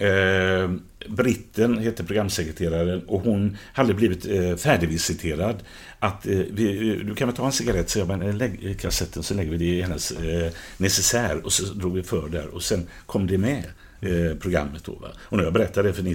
Britten heter programsekreteraren, och hon hade blivit färdigvisiterad. Att du kan väl ta en cigarett, så jag bara lägger kassetten, så lägger vi det i hennes necessär, och så drog vi för där, och sen kom det med programmet då, va? Och när jag berättade det för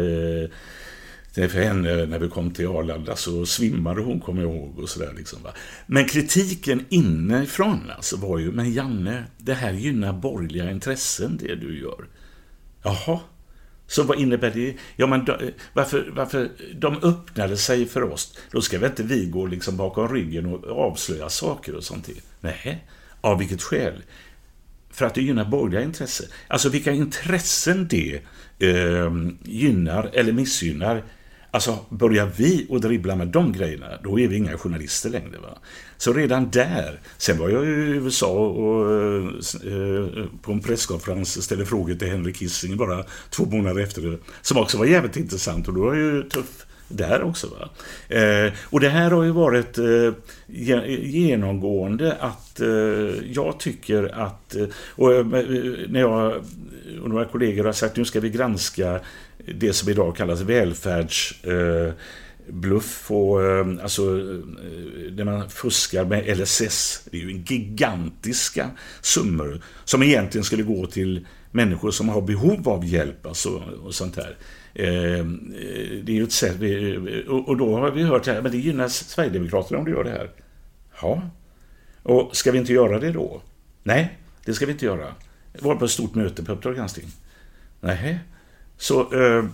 för henne när vi kom till Arlanda, så svimmade hon, kommer jag ihåg, och sådär liksom, va? Men kritiken inifrån alltså var ju, men Janne, det här gynnar borgerliga intressen, det du gör. Jaha, så vad innebär det? Ja, men varför de öppnade sig för oss? Då ska väl inte vi gå liksom bakom ryggen och avslöja saker och sånt. Nej, av vilket skäl? För att det gynnar borgerliga intressen. Alltså vilka intressen det gynnar eller missgynnar. Alltså börjar vi att dribbla med de grejerna, då är vi inga journalister längre, va? Så redan där, sen var jag i USA och på en presskonferens ställde frågor till Henry Kissinger bara 2 månader efter det, som också var jävligt intressant, och då var jag ju tuff där också, va? Och det här har ju varit genomgående att jag tycker att, och när jag och några kollegor har sagt nu ska vi granska det som idag kallas välfärdsbluff, och alltså när man fuskar med LSS, det är ju gigantiska summor som egentligen skulle gå till människor som har behov av hjälp, alltså, och sånt här. Det är ju ett sätt, och då har vi hört här, men det gynnas Sverigedemokraterna om du gör det här. Ja. Och ska vi inte göra det då? Nej, det ska vi inte göra. Det var på ett stort möte på Uppdrag granskning. Nej. Så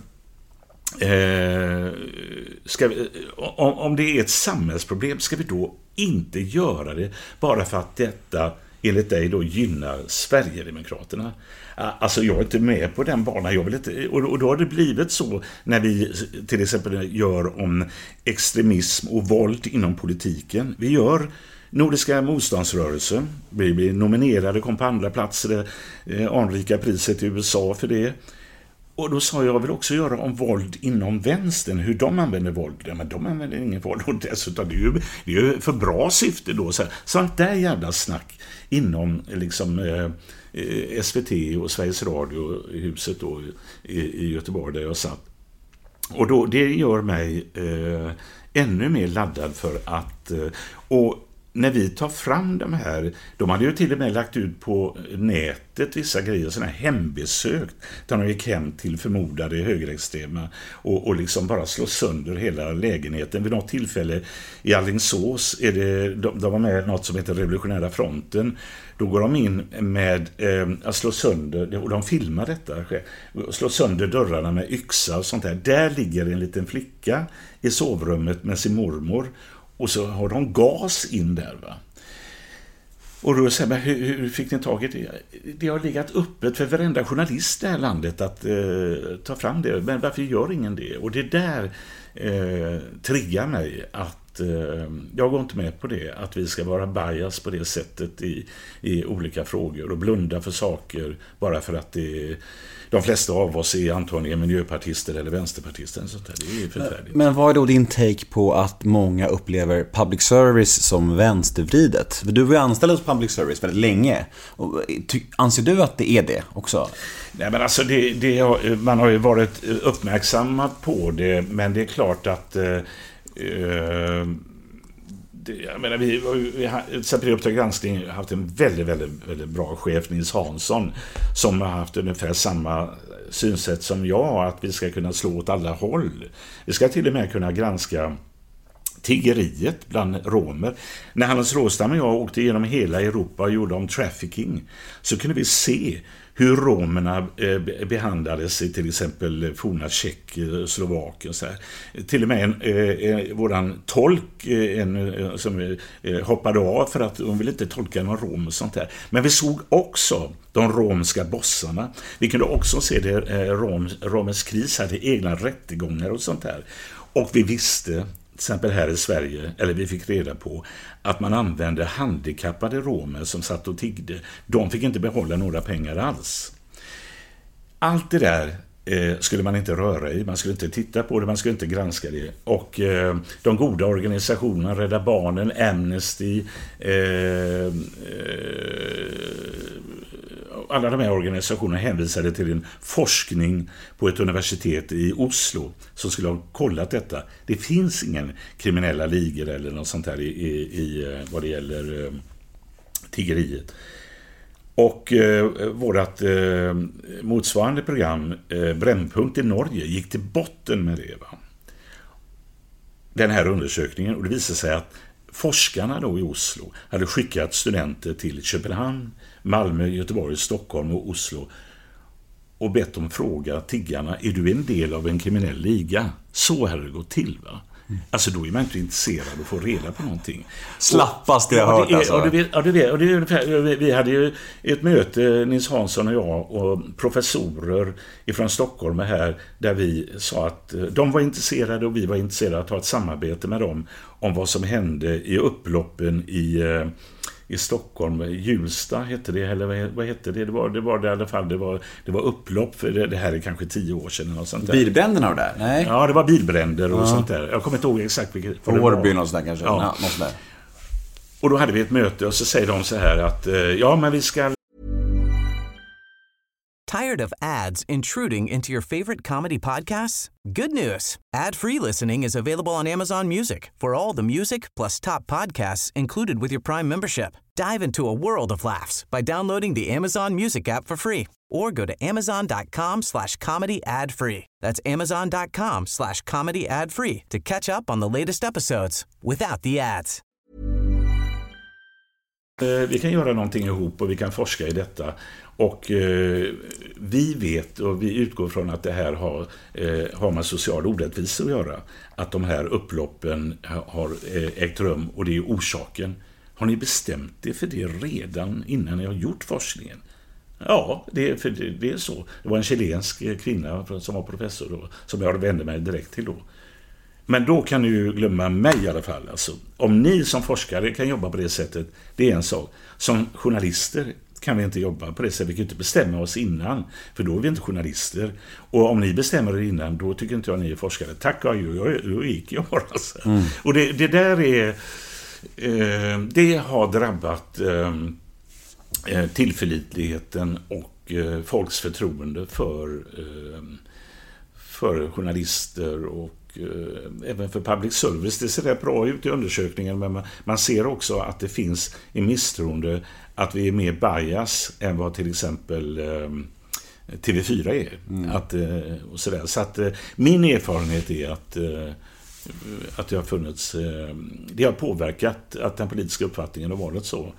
om det är ett samhällsproblem, ska vi då inte göra det bara för att detta enligt dig då gynnar Sverigedemokraterna? Alltså jag är inte med på den banan. Jag vill inte, och då har det blivit så när vi till exempel gör om extremism och våld inom politiken. Vi gör Nordiska motståndsrörelsen. Vi blir nominerade, kom på andra platser, anrika priset i USA för det. Och då sa jag vill också göra om våld inom vänstern, hur de använder våld. Ja, men de använder ingen våld, och dessutom det är ju för bra syfte då. Sånt där jävla snack inom liksom SVT och Sveriges Radio huset då i Göteborg där jag satt. Och då, det gör mig ännu mer laddad för att, och när vi tar fram de här, de hade ju till och med lagt ut på nätet vissa grejer, sådana här hembesök där de gick hem till förmodade högerextrema och liksom bara slå sönder hela lägenheten. Vid något tillfälle i Alingsås de var med i något som heter Revolutionära fronten. Då går de in med att slå sönder, och de filmar detta, slå sönder dörrarna med yxa och sånt där. Där ligger en liten flicka i sovrummet med sin mormor. Och så har de gas in där, va. Och då säger man, hur fick ni tag i det? Det har legat öppet för varenda journalist i det här landet att ta fram det. Men varför gör ingen det? Och det där triggar mig att jag går inte med på det. Att vi ska vara bias på det sättet i olika frågor och blunda för saker bara för att de flesta av oss är antagligen miljöpartister eller vänsterpartister. Så det är förfärligt. Men vad är då din take på att många upplever public service som vänstervridet? För du var ju anställd hos public service väldigt länge. Anser du att det är det också? Nej, men alltså man har ju varit uppmärksammad på det, men det är klart att jag menar, vi har i Uppdrag granskning haft en väldigt, väldigt, väldigt bra chef, Nils Hansson, som har haft ungefär samma synsätt som jag, att vi ska kunna slå åt alla håll. Vi ska till och med kunna granska tiggeriet bland romer. När Hannes Råstam och jag åkte igenom hela Europa och gjorde om trafficking, så kunde vi se hur romerna behandlades i till exempel forna Tjeckien, Slovakien och så här. Till och med våran tolk som hoppade av för att hon ville inte tolka någon rom och sånt där. Men vi såg också de romska bossarna. Vi kunde också se det Romens kris hade egna rättegångar och sånt där. Och vi visste, till exempel här i Sverige, eller vi fick reda på att man använde handikappade romer som satt och tiggde. De fick inte behålla några pengar alls. Allt det där skulle man inte röra i, man skulle inte titta på det, man skulle inte granska det. Och de goda organisationerna, Rädda Barnen, Amnesty, alla de här organisationerna hänvisade till en forskning på ett universitet i Oslo som skulle ha kollat detta. Det finns ingen kriminella ligor eller något sånt här i vad det gäller tiggeriet. Och vårat motsvarande program Brännpunkt i Norge gick till botten med det, va? Den här undersökningen, och det visade sig att forskarna då i Oslo hade skickat studenter till Köpenhamn, Malmö, Göteborg, Stockholm och Oslo och bett dem fråga tiggarna, är du en del av en kriminell liga? Så hade det gått till, va? Alltså då är man inte intresserad av att få reda på någonting. Slappast det jag hört alltså. Vi hade ju ett möte, Nils Hansson och jag och professorer ifrån Stockholm här, där vi sa att de var intresserade och vi var intresserade att ha ett samarbete med dem om vad som hände i upploppen i Stockholm. Hjulsta hette det, eller vad hette det? Det var i alla fall, det var upplopp, för det här är kanske 10 år sedan och sånt där. Bilbränderna där? Nej. Ja, det var bilbränder och sånt där. Jag kommer inte ihåg exakt vilket. Årby och sådär kanske. Ja. Ja, där. Och då hade vi ett möte och så säger de så här att ja, men vi ska... Tired of ads intruding into your favorite comedy podcasts? Good news. Ad-free listening is available on Amazon Music for all the music plus top podcasts included with your Prime membership. Dive into a world of laughs by downloading the Amazon Music app for free or go to amazon.com/comedy ad-free. That's amazon.com/comedy ad-free to catch up on the latest episodes without the ads. Vi kan göra någonting ihop och vi kan forska i detta. Och vi vet och vi utgår från att det här har med social orättvisa att göra. Att de här upploppen har ägt rum och det är orsaken. Har ni bestämt det för det redan innan ni har gjort forskningen? Ja, det är så. Det var en chilensk kvinna som var professor då, som jag vände mig direkt till då. Men då kan ni ju glömma mig i alla fall. Alltså, om ni som forskare kan jobba på det sättet, det är en sak. Som journalister kan vi inte jobba på det sättet. Vi kan inte bestämma oss innan, för då är vi inte journalister. Och om ni bestämmer er innan, då tycker inte jag ni är forskare. Tack och då gick jag bara. Alltså. Och det där är... det har drabbat tillförlitligheten och folks förtroende för journalister och även för public service. Det ser rätt bra ut i undersökningen, men man ser också att det finns en misstroende att vi är mer bias än vad till exempel TV4 är. Och sådär. Så att min erfarenhet är att det har funnits, det har påverkat att den politiska uppfattningen har varit så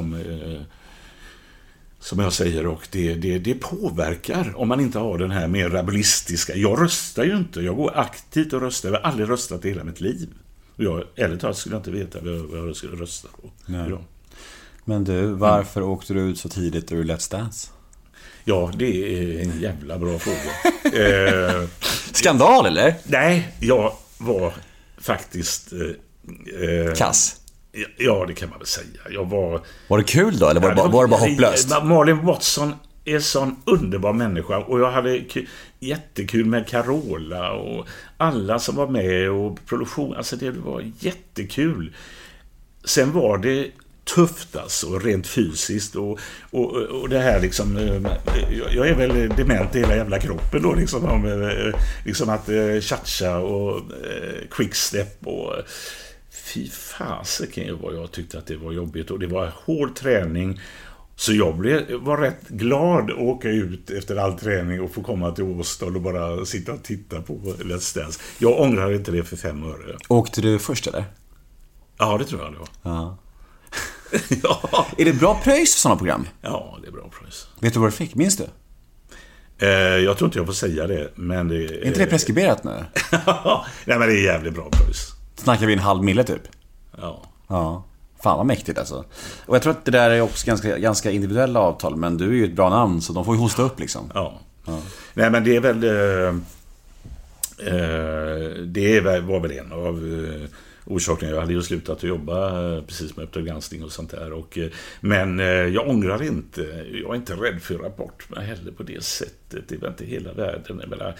som jag säger, och det påverkar om man inte har den här mer rabulistiska. Jag röstar ju inte, jag går aktivt och röstar. Jag har aldrig röstat i hela mitt liv. Och jag, ärligt talat, skulle jag inte veta vad jag skulle rösta på. Ja. Men du, varför åkte du ut så tidigt ur Let's Dance? Ja, det är en jävla bra fråga. Skandal, eller? Nej, jag var faktiskt... kass? Ja, det kan man väl säga. Var det kul då, eller var det bara hopplöst? Malin Watson är en sån underbar människa, och jag hade jättekul med Carola och alla som var med, och produktion, alltså det var jättekul. Sen var det tufft alltså, rent fysiskt, och det här liksom, jag är väl dement i hela jävla kroppen då liksom att cha-cha och quickstep och fy fasiken vad jag tyckte att det var jobbigt, och det var hård träning. Så jag var rätt glad att åka ut efter all träning och få komma till Åstad och bara sitta och titta på Let's Dance. Jag ångrar inte det för 5 öre. Åkte du först, eller? Ja, det tror jag det var. Ja. Ja. Är det bra pröjs för sådana program? Ja, det är bra pröjs. Vet du vad du fick? Minns du? Jag tror inte jag får säga det, men det är inte det preskriberat nu? Nej, men det är jävligt bra pröjs. Snackar vi 500 000 typ? Ja. Fan vad mäktigt alltså. Och jag tror att det där är också ganska individuella avtal, men du är ju ett bra namn, så de får ju hosta upp liksom. Ja. Nej, men det är väl var väl en av orsakerna. Jag hade ju slutat att jobba precis med Uppdrag granskning och sånt där, men jag ångrar inte. Jag är inte rädd för rapport, men heller på det sättet. Det var inte hela världen. Jag menar,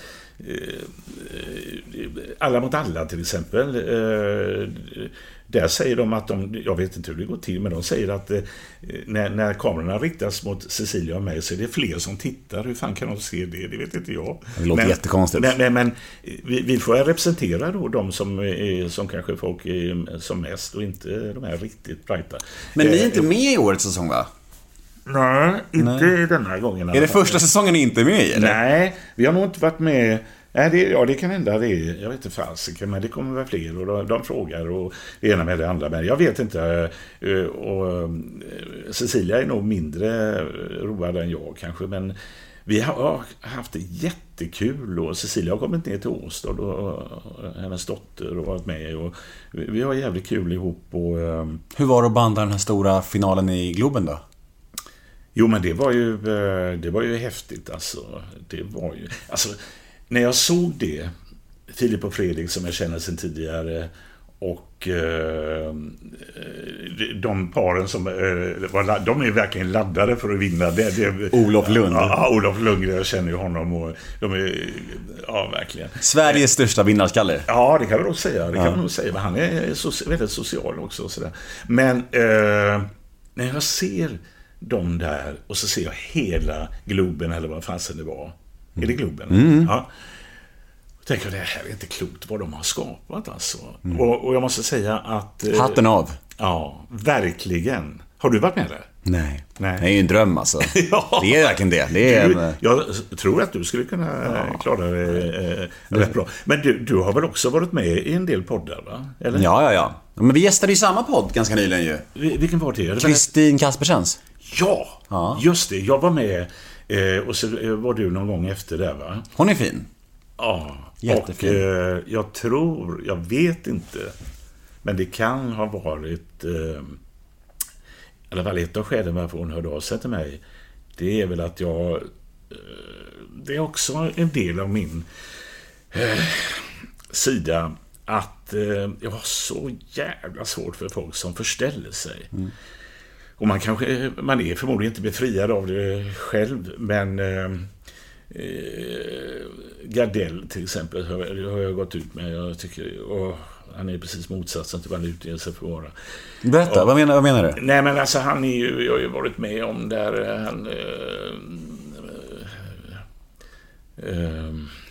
Alla mot alla till exempel, där säger de att jag vet inte hur det går till, men de säger att när kamerorna riktas mot Cecilia och mig, så är det fler som tittar. Hur fan kan de se det? Det vet inte jag. Det låter jättekonstigt. Men vi får representera då de som kanske folk är som mest, och inte de här riktigt brighta. Men ni är inte med i årets säsong, va? Nej, inte den här gången. Är det första säsongen ni inte är med i, eller? Nej, vi har nog inte varit med. Nej, det kan hända. Jag vet inte fasiken, men det kommer väl fler, och de frågar, och det ena med det andra. Men jag vet inte. Och Cecilia är nog mindre road än jag kanske, men vi har haft det jättekul, och Cecilia har kommit ner till Åstad och hennes dotter och varit med, och vi har jävligt kul ihop. Och hur var det att banda den här stora finalen i Globen då? Jo, men det var ju häftigt alltså. Det var ju, alltså, när jag såg det, Filip och Fredrik som jag känner sedan tidigare, och de paren som de är verkligen laddade för att vinna det. Olof Lund. Ja, Olof Lund, jag känner ju honom, och de är, ja, verkligen Sveriges största vinnarskalle. Ja, det kan man nog säga. Men han är väldigt social också och sådär. Men när jag ser de där, och så ser jag hela Globen, eller vad fasen det var. Är det Globen? Ja. Jag tänker, det här är inte klokt vad de har skapat alltså. Och jag måste säga att hatten av. Ja, verkligen. Har du varit med där? Nej. Det är ju en dröm alltså. Ja. Det är verkligen det. Jag tror att du skulle kunna klara det rätt bra. Men du har väl också varit med i en del poddar, va? Eller? Ja. Men vi gästade ju samma podd ganska nyligen ju. Vilken podd är det? Kristin Kaspersens. Ja, just det. Jag var med, och så var du någon gång efter där, va? Hon är fin. Ja, jättefin. Och jag vet inte, men det kan ha varit i alla fall ett av skälen varför hon hörde av sig till mig. Det är väl att det är också en del av min sida att jag har så jävla svårt för folk som förställer sig. Och man är förmodligen inte befriad av det själv, men Gardell till exempel har jag gått ut med. Jag tycker han är precis motsatsen till vad han utger sig för vara. Berätta, vad menar du? Nej, men alltså jag har ju varit med om där han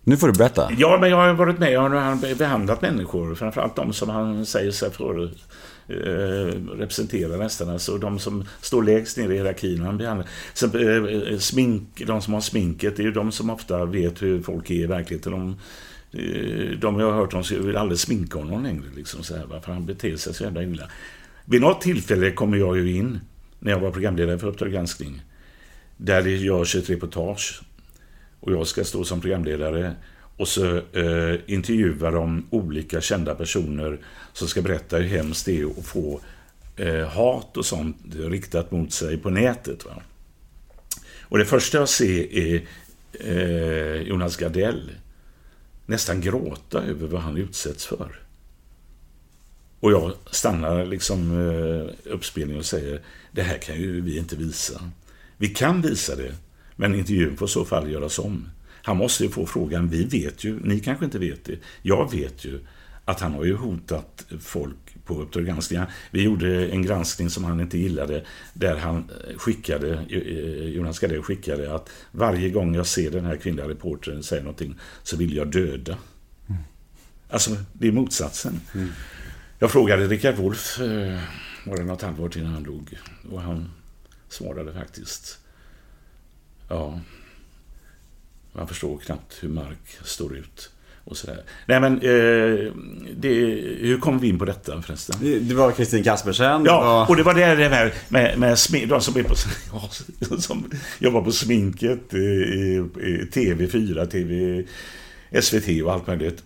Nu får du berätta. Ja, men jag har varit med och behandlat människor, framförallt de som han säger sig för representerar nästan, alltså de som står lägst ner i hierarkin han behandlar. Så, de som har sminket, det är ju de som ofta vet hur folk är i verkligheten. De jag har hört om så vill aldrig sminka honom längre liksom, så här, för han beter sig så jävla illa. Vid något tillfälle kommer jag ju in när jag var programledare för Uppdrag granskning, där det görs ett reportage och jag ska stå som programledare och så intervjuar de olika kända personer som ska berätta hur hemskt det är att få hat och sånt riktat mot sig på nätet. Va? Och det första jag ser är Jonas Gardell nästan gråta över vad han utsätts för. Och jag stannar liksom uppspelningen och säger, det här kan ju vi inte visa. Vi kan visa det, men intervjun får så fall göras om. Han måste ju få frågan, vi vet ju, ni kanske inte vet det, jag vet ju att han har ju hotat folk på Uppdrag granskning. Vi gjorde en granskning som han inte gillade, där han Jonas Gardell skickade att varje gång jag ser den här kvinnliga reportern säga någonting så vill jag döda. Alltså, det är motsatsen. Jag frågade Richard Wolff, var det något halvår innan han dog, och han svarade faktiskt, ja, man förstår knappt hur mark står ut och sådär. Nej, men hur kom vi in på detta förresten? Det var Kristin Kaspersen. Ja, och det var det med de som är på som jobbar på sminket i TV4, SVT och allt möjligt.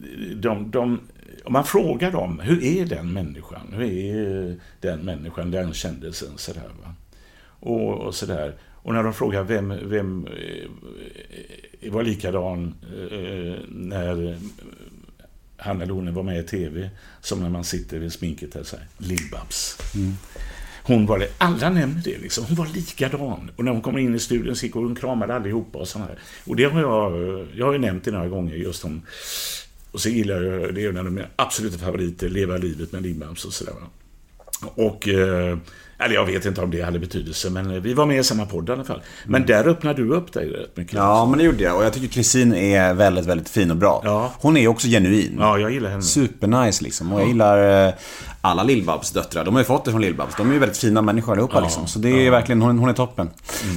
Om man frågar dem, hur är den människan? Hur är den människan, den kändisen sådär, va? Och sådär. Och när de frågar vem var likadan när han eller hon var med i TV som när man sitter vid sminket här, så här, Lill-Babs. Hon var det, alla nämnde det liksom, hon var likadan. Och när hon kommer in i studion så gick hon kramade allihopa och sådär. Och det har jag har ju nämnt det några gånger just om. Och så gillar jag det, är en av mina absoluta favoriter, Leva livet med Lill-Babs och sådär. Och eller jag vet inte om det hade betydelse, men vi var med i samma podd i alla fall. Men där öppnade du upp dig rätt mycket. Ja, men det gjorde jag. Och jag tycker Kristin är väldigt, väldigt fin och bra. Ja. Hon är också genuin. Ja, jag gillar henne. Supernice liksom. Och jag gillar alla Lill-Babs döttrar. De har ju fått det från Lill-Babs. De är ju väldigt fina människor allihopa liksom. Så det är verkligen, hon är toppen.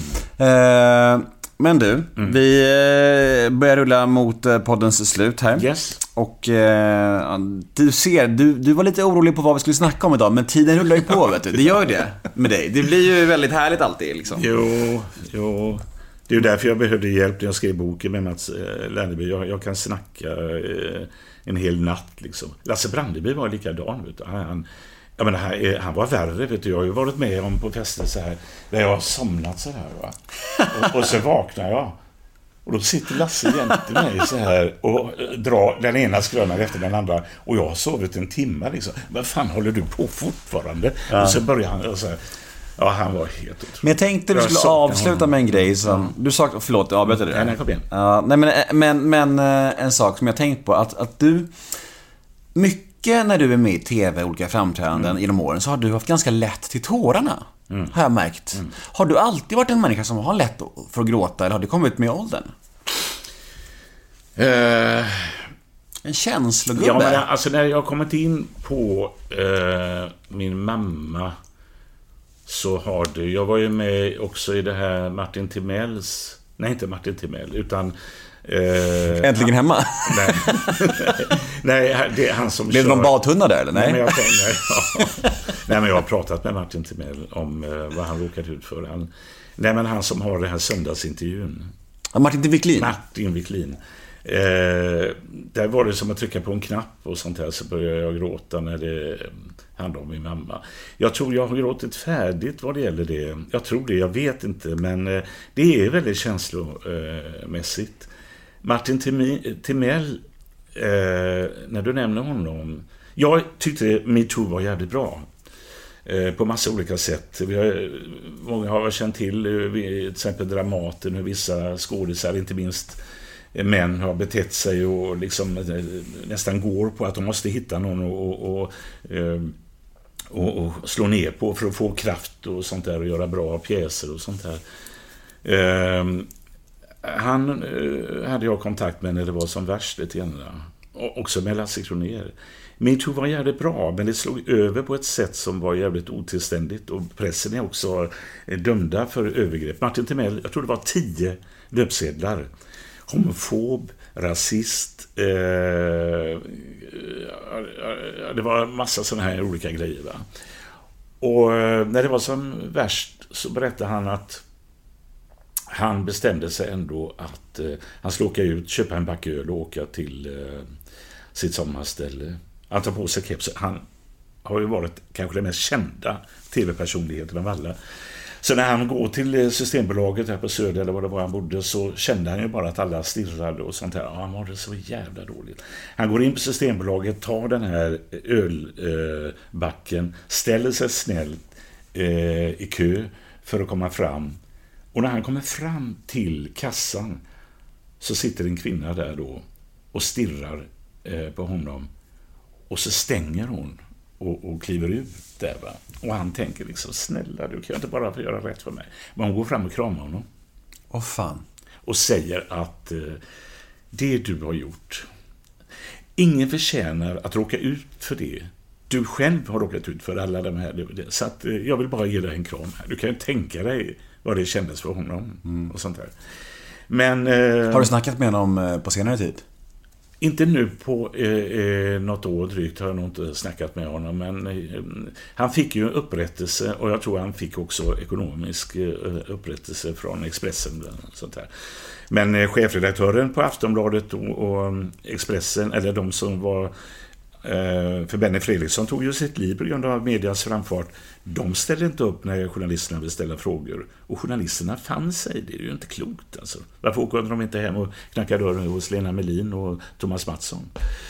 Men du, vi börjar rulla mot poddens slut här. Yes. Och du ser, du var lite orolig på vad vi skulle snacka om idag, men tiden rullar ju på, vet du. Det gör det med dig. Det blir ju väldigt härligt alltid liksom. Jo. Det är ju därför jag behövde hjälp när jag skrev boken med Mats Lerneby. Jag kan snacka en hel natt liksom. Lasse Brandeby var likadan, vet du. Han var värre, vet du. Jag har ju varit med om på fester så här, där jag har somnat så här, va. Och så vaknar jag. Och då sitter Lasse jämte mig så här och drar den ena skrönan efter den andra. Och jag har sovit en timme liksom. Vad fan håller du på fortfarande? Ja. Och så börjar han så här. Ja, han var helt otrolig. Men jag tänkte du skulle avsluta med en grej som du sa, förlåt, jag avbryter det. Nej, kom igen. Men en sak som jag tänkt på, att du mycket när du är med i TV, olika framträdanden genom åren, så har du haft ganska lätt till tårarna. Har jag märkt. Har du alltid varit en människa som har lätt för att gråta, eller har det kommit med åldern? En känslogubbe. Ja, men alltså när jag har kommit in på min mamma, så har det, jag var ju med också i det här Martin Timells, nej inte Martin Timell utan Äntligen hemma. Nej, det är han som blev det någon badtunna där eller nej? Nej, men jag har pratat med Martin Timell om vad han råkat ut för. Han som har den här söndagsintervjun. Martin Wiklin. Där var det som att trycka på en knapp och sånt här, så började jag gråta när det handlade om min mamma. Jag tror jag har gråtit färdigt vad det gäller det. Jag tror det, jag vet inte, men det är väldigt känslomässigt. Martin Timell, när du nämner honom, jag tyckte MeToo var jävligt bra på massa olika sätt. Många har känt till till exempel Dramaten, hur vissa skådisar, inte minst män, har betett sig och liksom nästan går på att de måste hitta någon och slå ner på för att få kraft och sånt där och göra bra pjäser och sånt där. Han hade jag kontakt med när det var som värst lite grann. Och också med Lasse Kronér. MeToo var jävligt bra, men det slog över på ett sätt som var jävligt otillständigt. Och pressen är också dömda för övergrepp. Martin Timell, jag tror det var 10 löpsedlar. Homofob, rasist, det var en massa sådana här olika grejer. Va? Och när det var som värst så berättade han att han bestämde sig ändå att han skulle åka ut, köpa en back öl och åka till sitt sommarställe. Han tar på sig keps. Han har ju varit kanske den mest kända tv-personligheten av alla. Så när han går till Systembolaget här på Söder eller vad det var han bodde, så kände han ju bara att alla stirrade och sånt här. Ja, han mådde så jävla dåligt. Han går in på Systembolaget, tar den här ölbacken, ställer sig snällt i kö för att komma fram. Och när han kommer fram till kassan så sitter en kvinna där då och stirrar på honom. Och så stänger hon och kliver ut där, va? Och han tänker liksom, snälla, du kan inte bara få göra rätt för mig. Men hon går fram och kramar honom. Åh fan. Och säger att det du har gjort, ingen förtjänar att råka ut för det. Du själv har råkat ut för alla de här. Så att jag vill bara ge dig en kram här. Du kan ju tänka dig vad det kändes för honom och sånt där. Men, har du snackat med honom på senare tid? Inte nu på något år drygt har jag nog inte snackat med honom, men han fick ju upprättelse, och jag tror han fick också ekonomisk upprättelse från Expressen och sånt där. Men chefredaktören på Aftonbladet och Expressen, eller de som var för Benny Fredriksson tog ju sitt liv på grund av medias framfart. De ställde inte upp när journalisterna vill ställa frågor. Och journalisterna fann sig. Det är ju inte klokt alltså. Varför åker de inte hem och knackar dörren hos Lena Melin och Thomas Mattsson?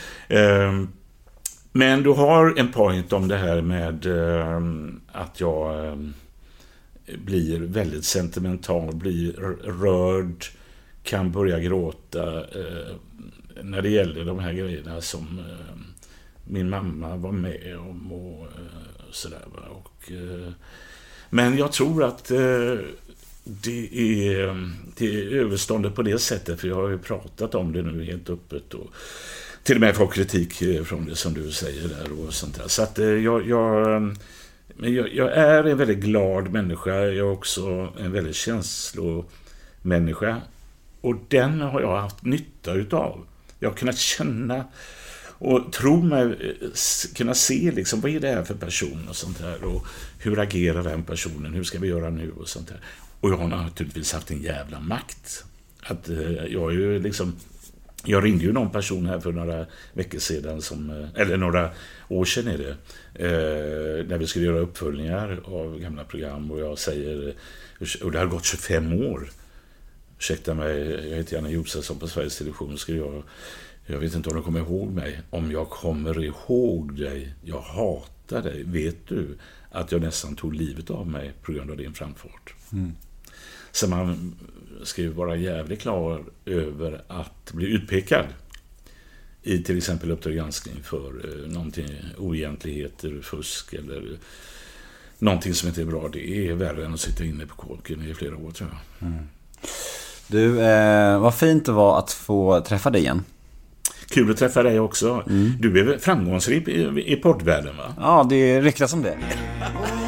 Men du har en point om det här med att jag blir väldigt sentimental, blir rörd, kan börja gråta när det gäller de här grejerna som min mamma var med om och sådär. Men jag tror att det är överståndet på det sättet, för jag har ju pratat om det nu helt öppet och till och med fått kritik från det som du säger där och sånt där. Så att jag är en väldigt glad människa. Jag är också en väldigt känslomänniska, och den har jag haft nytta utav. Jag har kunnat känna och tro mig, kunna se liksom, vad är det här för person och sånt här, och hur agerar den personen, hur ska vi göra nu och sånt här. Och jag har naturligtvis haft en jävla makt. Att jag är ju liksom, jag ringde ju någon person här för några veckor sedan eller några år sedan är det, när vi skulle göra uppföljningar av gamla program, och jag säger, och det har gått 25 år. Ursäkta mig, jag heter Janne Josefsson på Sveriges Television. Jag vet inte om du kommer ihåg mig. Om jag kommer ihåg dig, jag hatar dig. Vet du att jag nästan tog livet av mig på grund av din framfart? Så man ska ju vara jävligt klar över att bli utpekad i till exempel Uppdrag granskning för någonting, oegentligheter, fusk eller någonting som inte är bra. Det är värre än att sitta inne på kåken i flera år, tror jag. Du, vad fint det var att få träffa dig igen. Kul att träffa dig också. Du är framgångsrik i poddvärlden, va? Ja, det ryktas som det.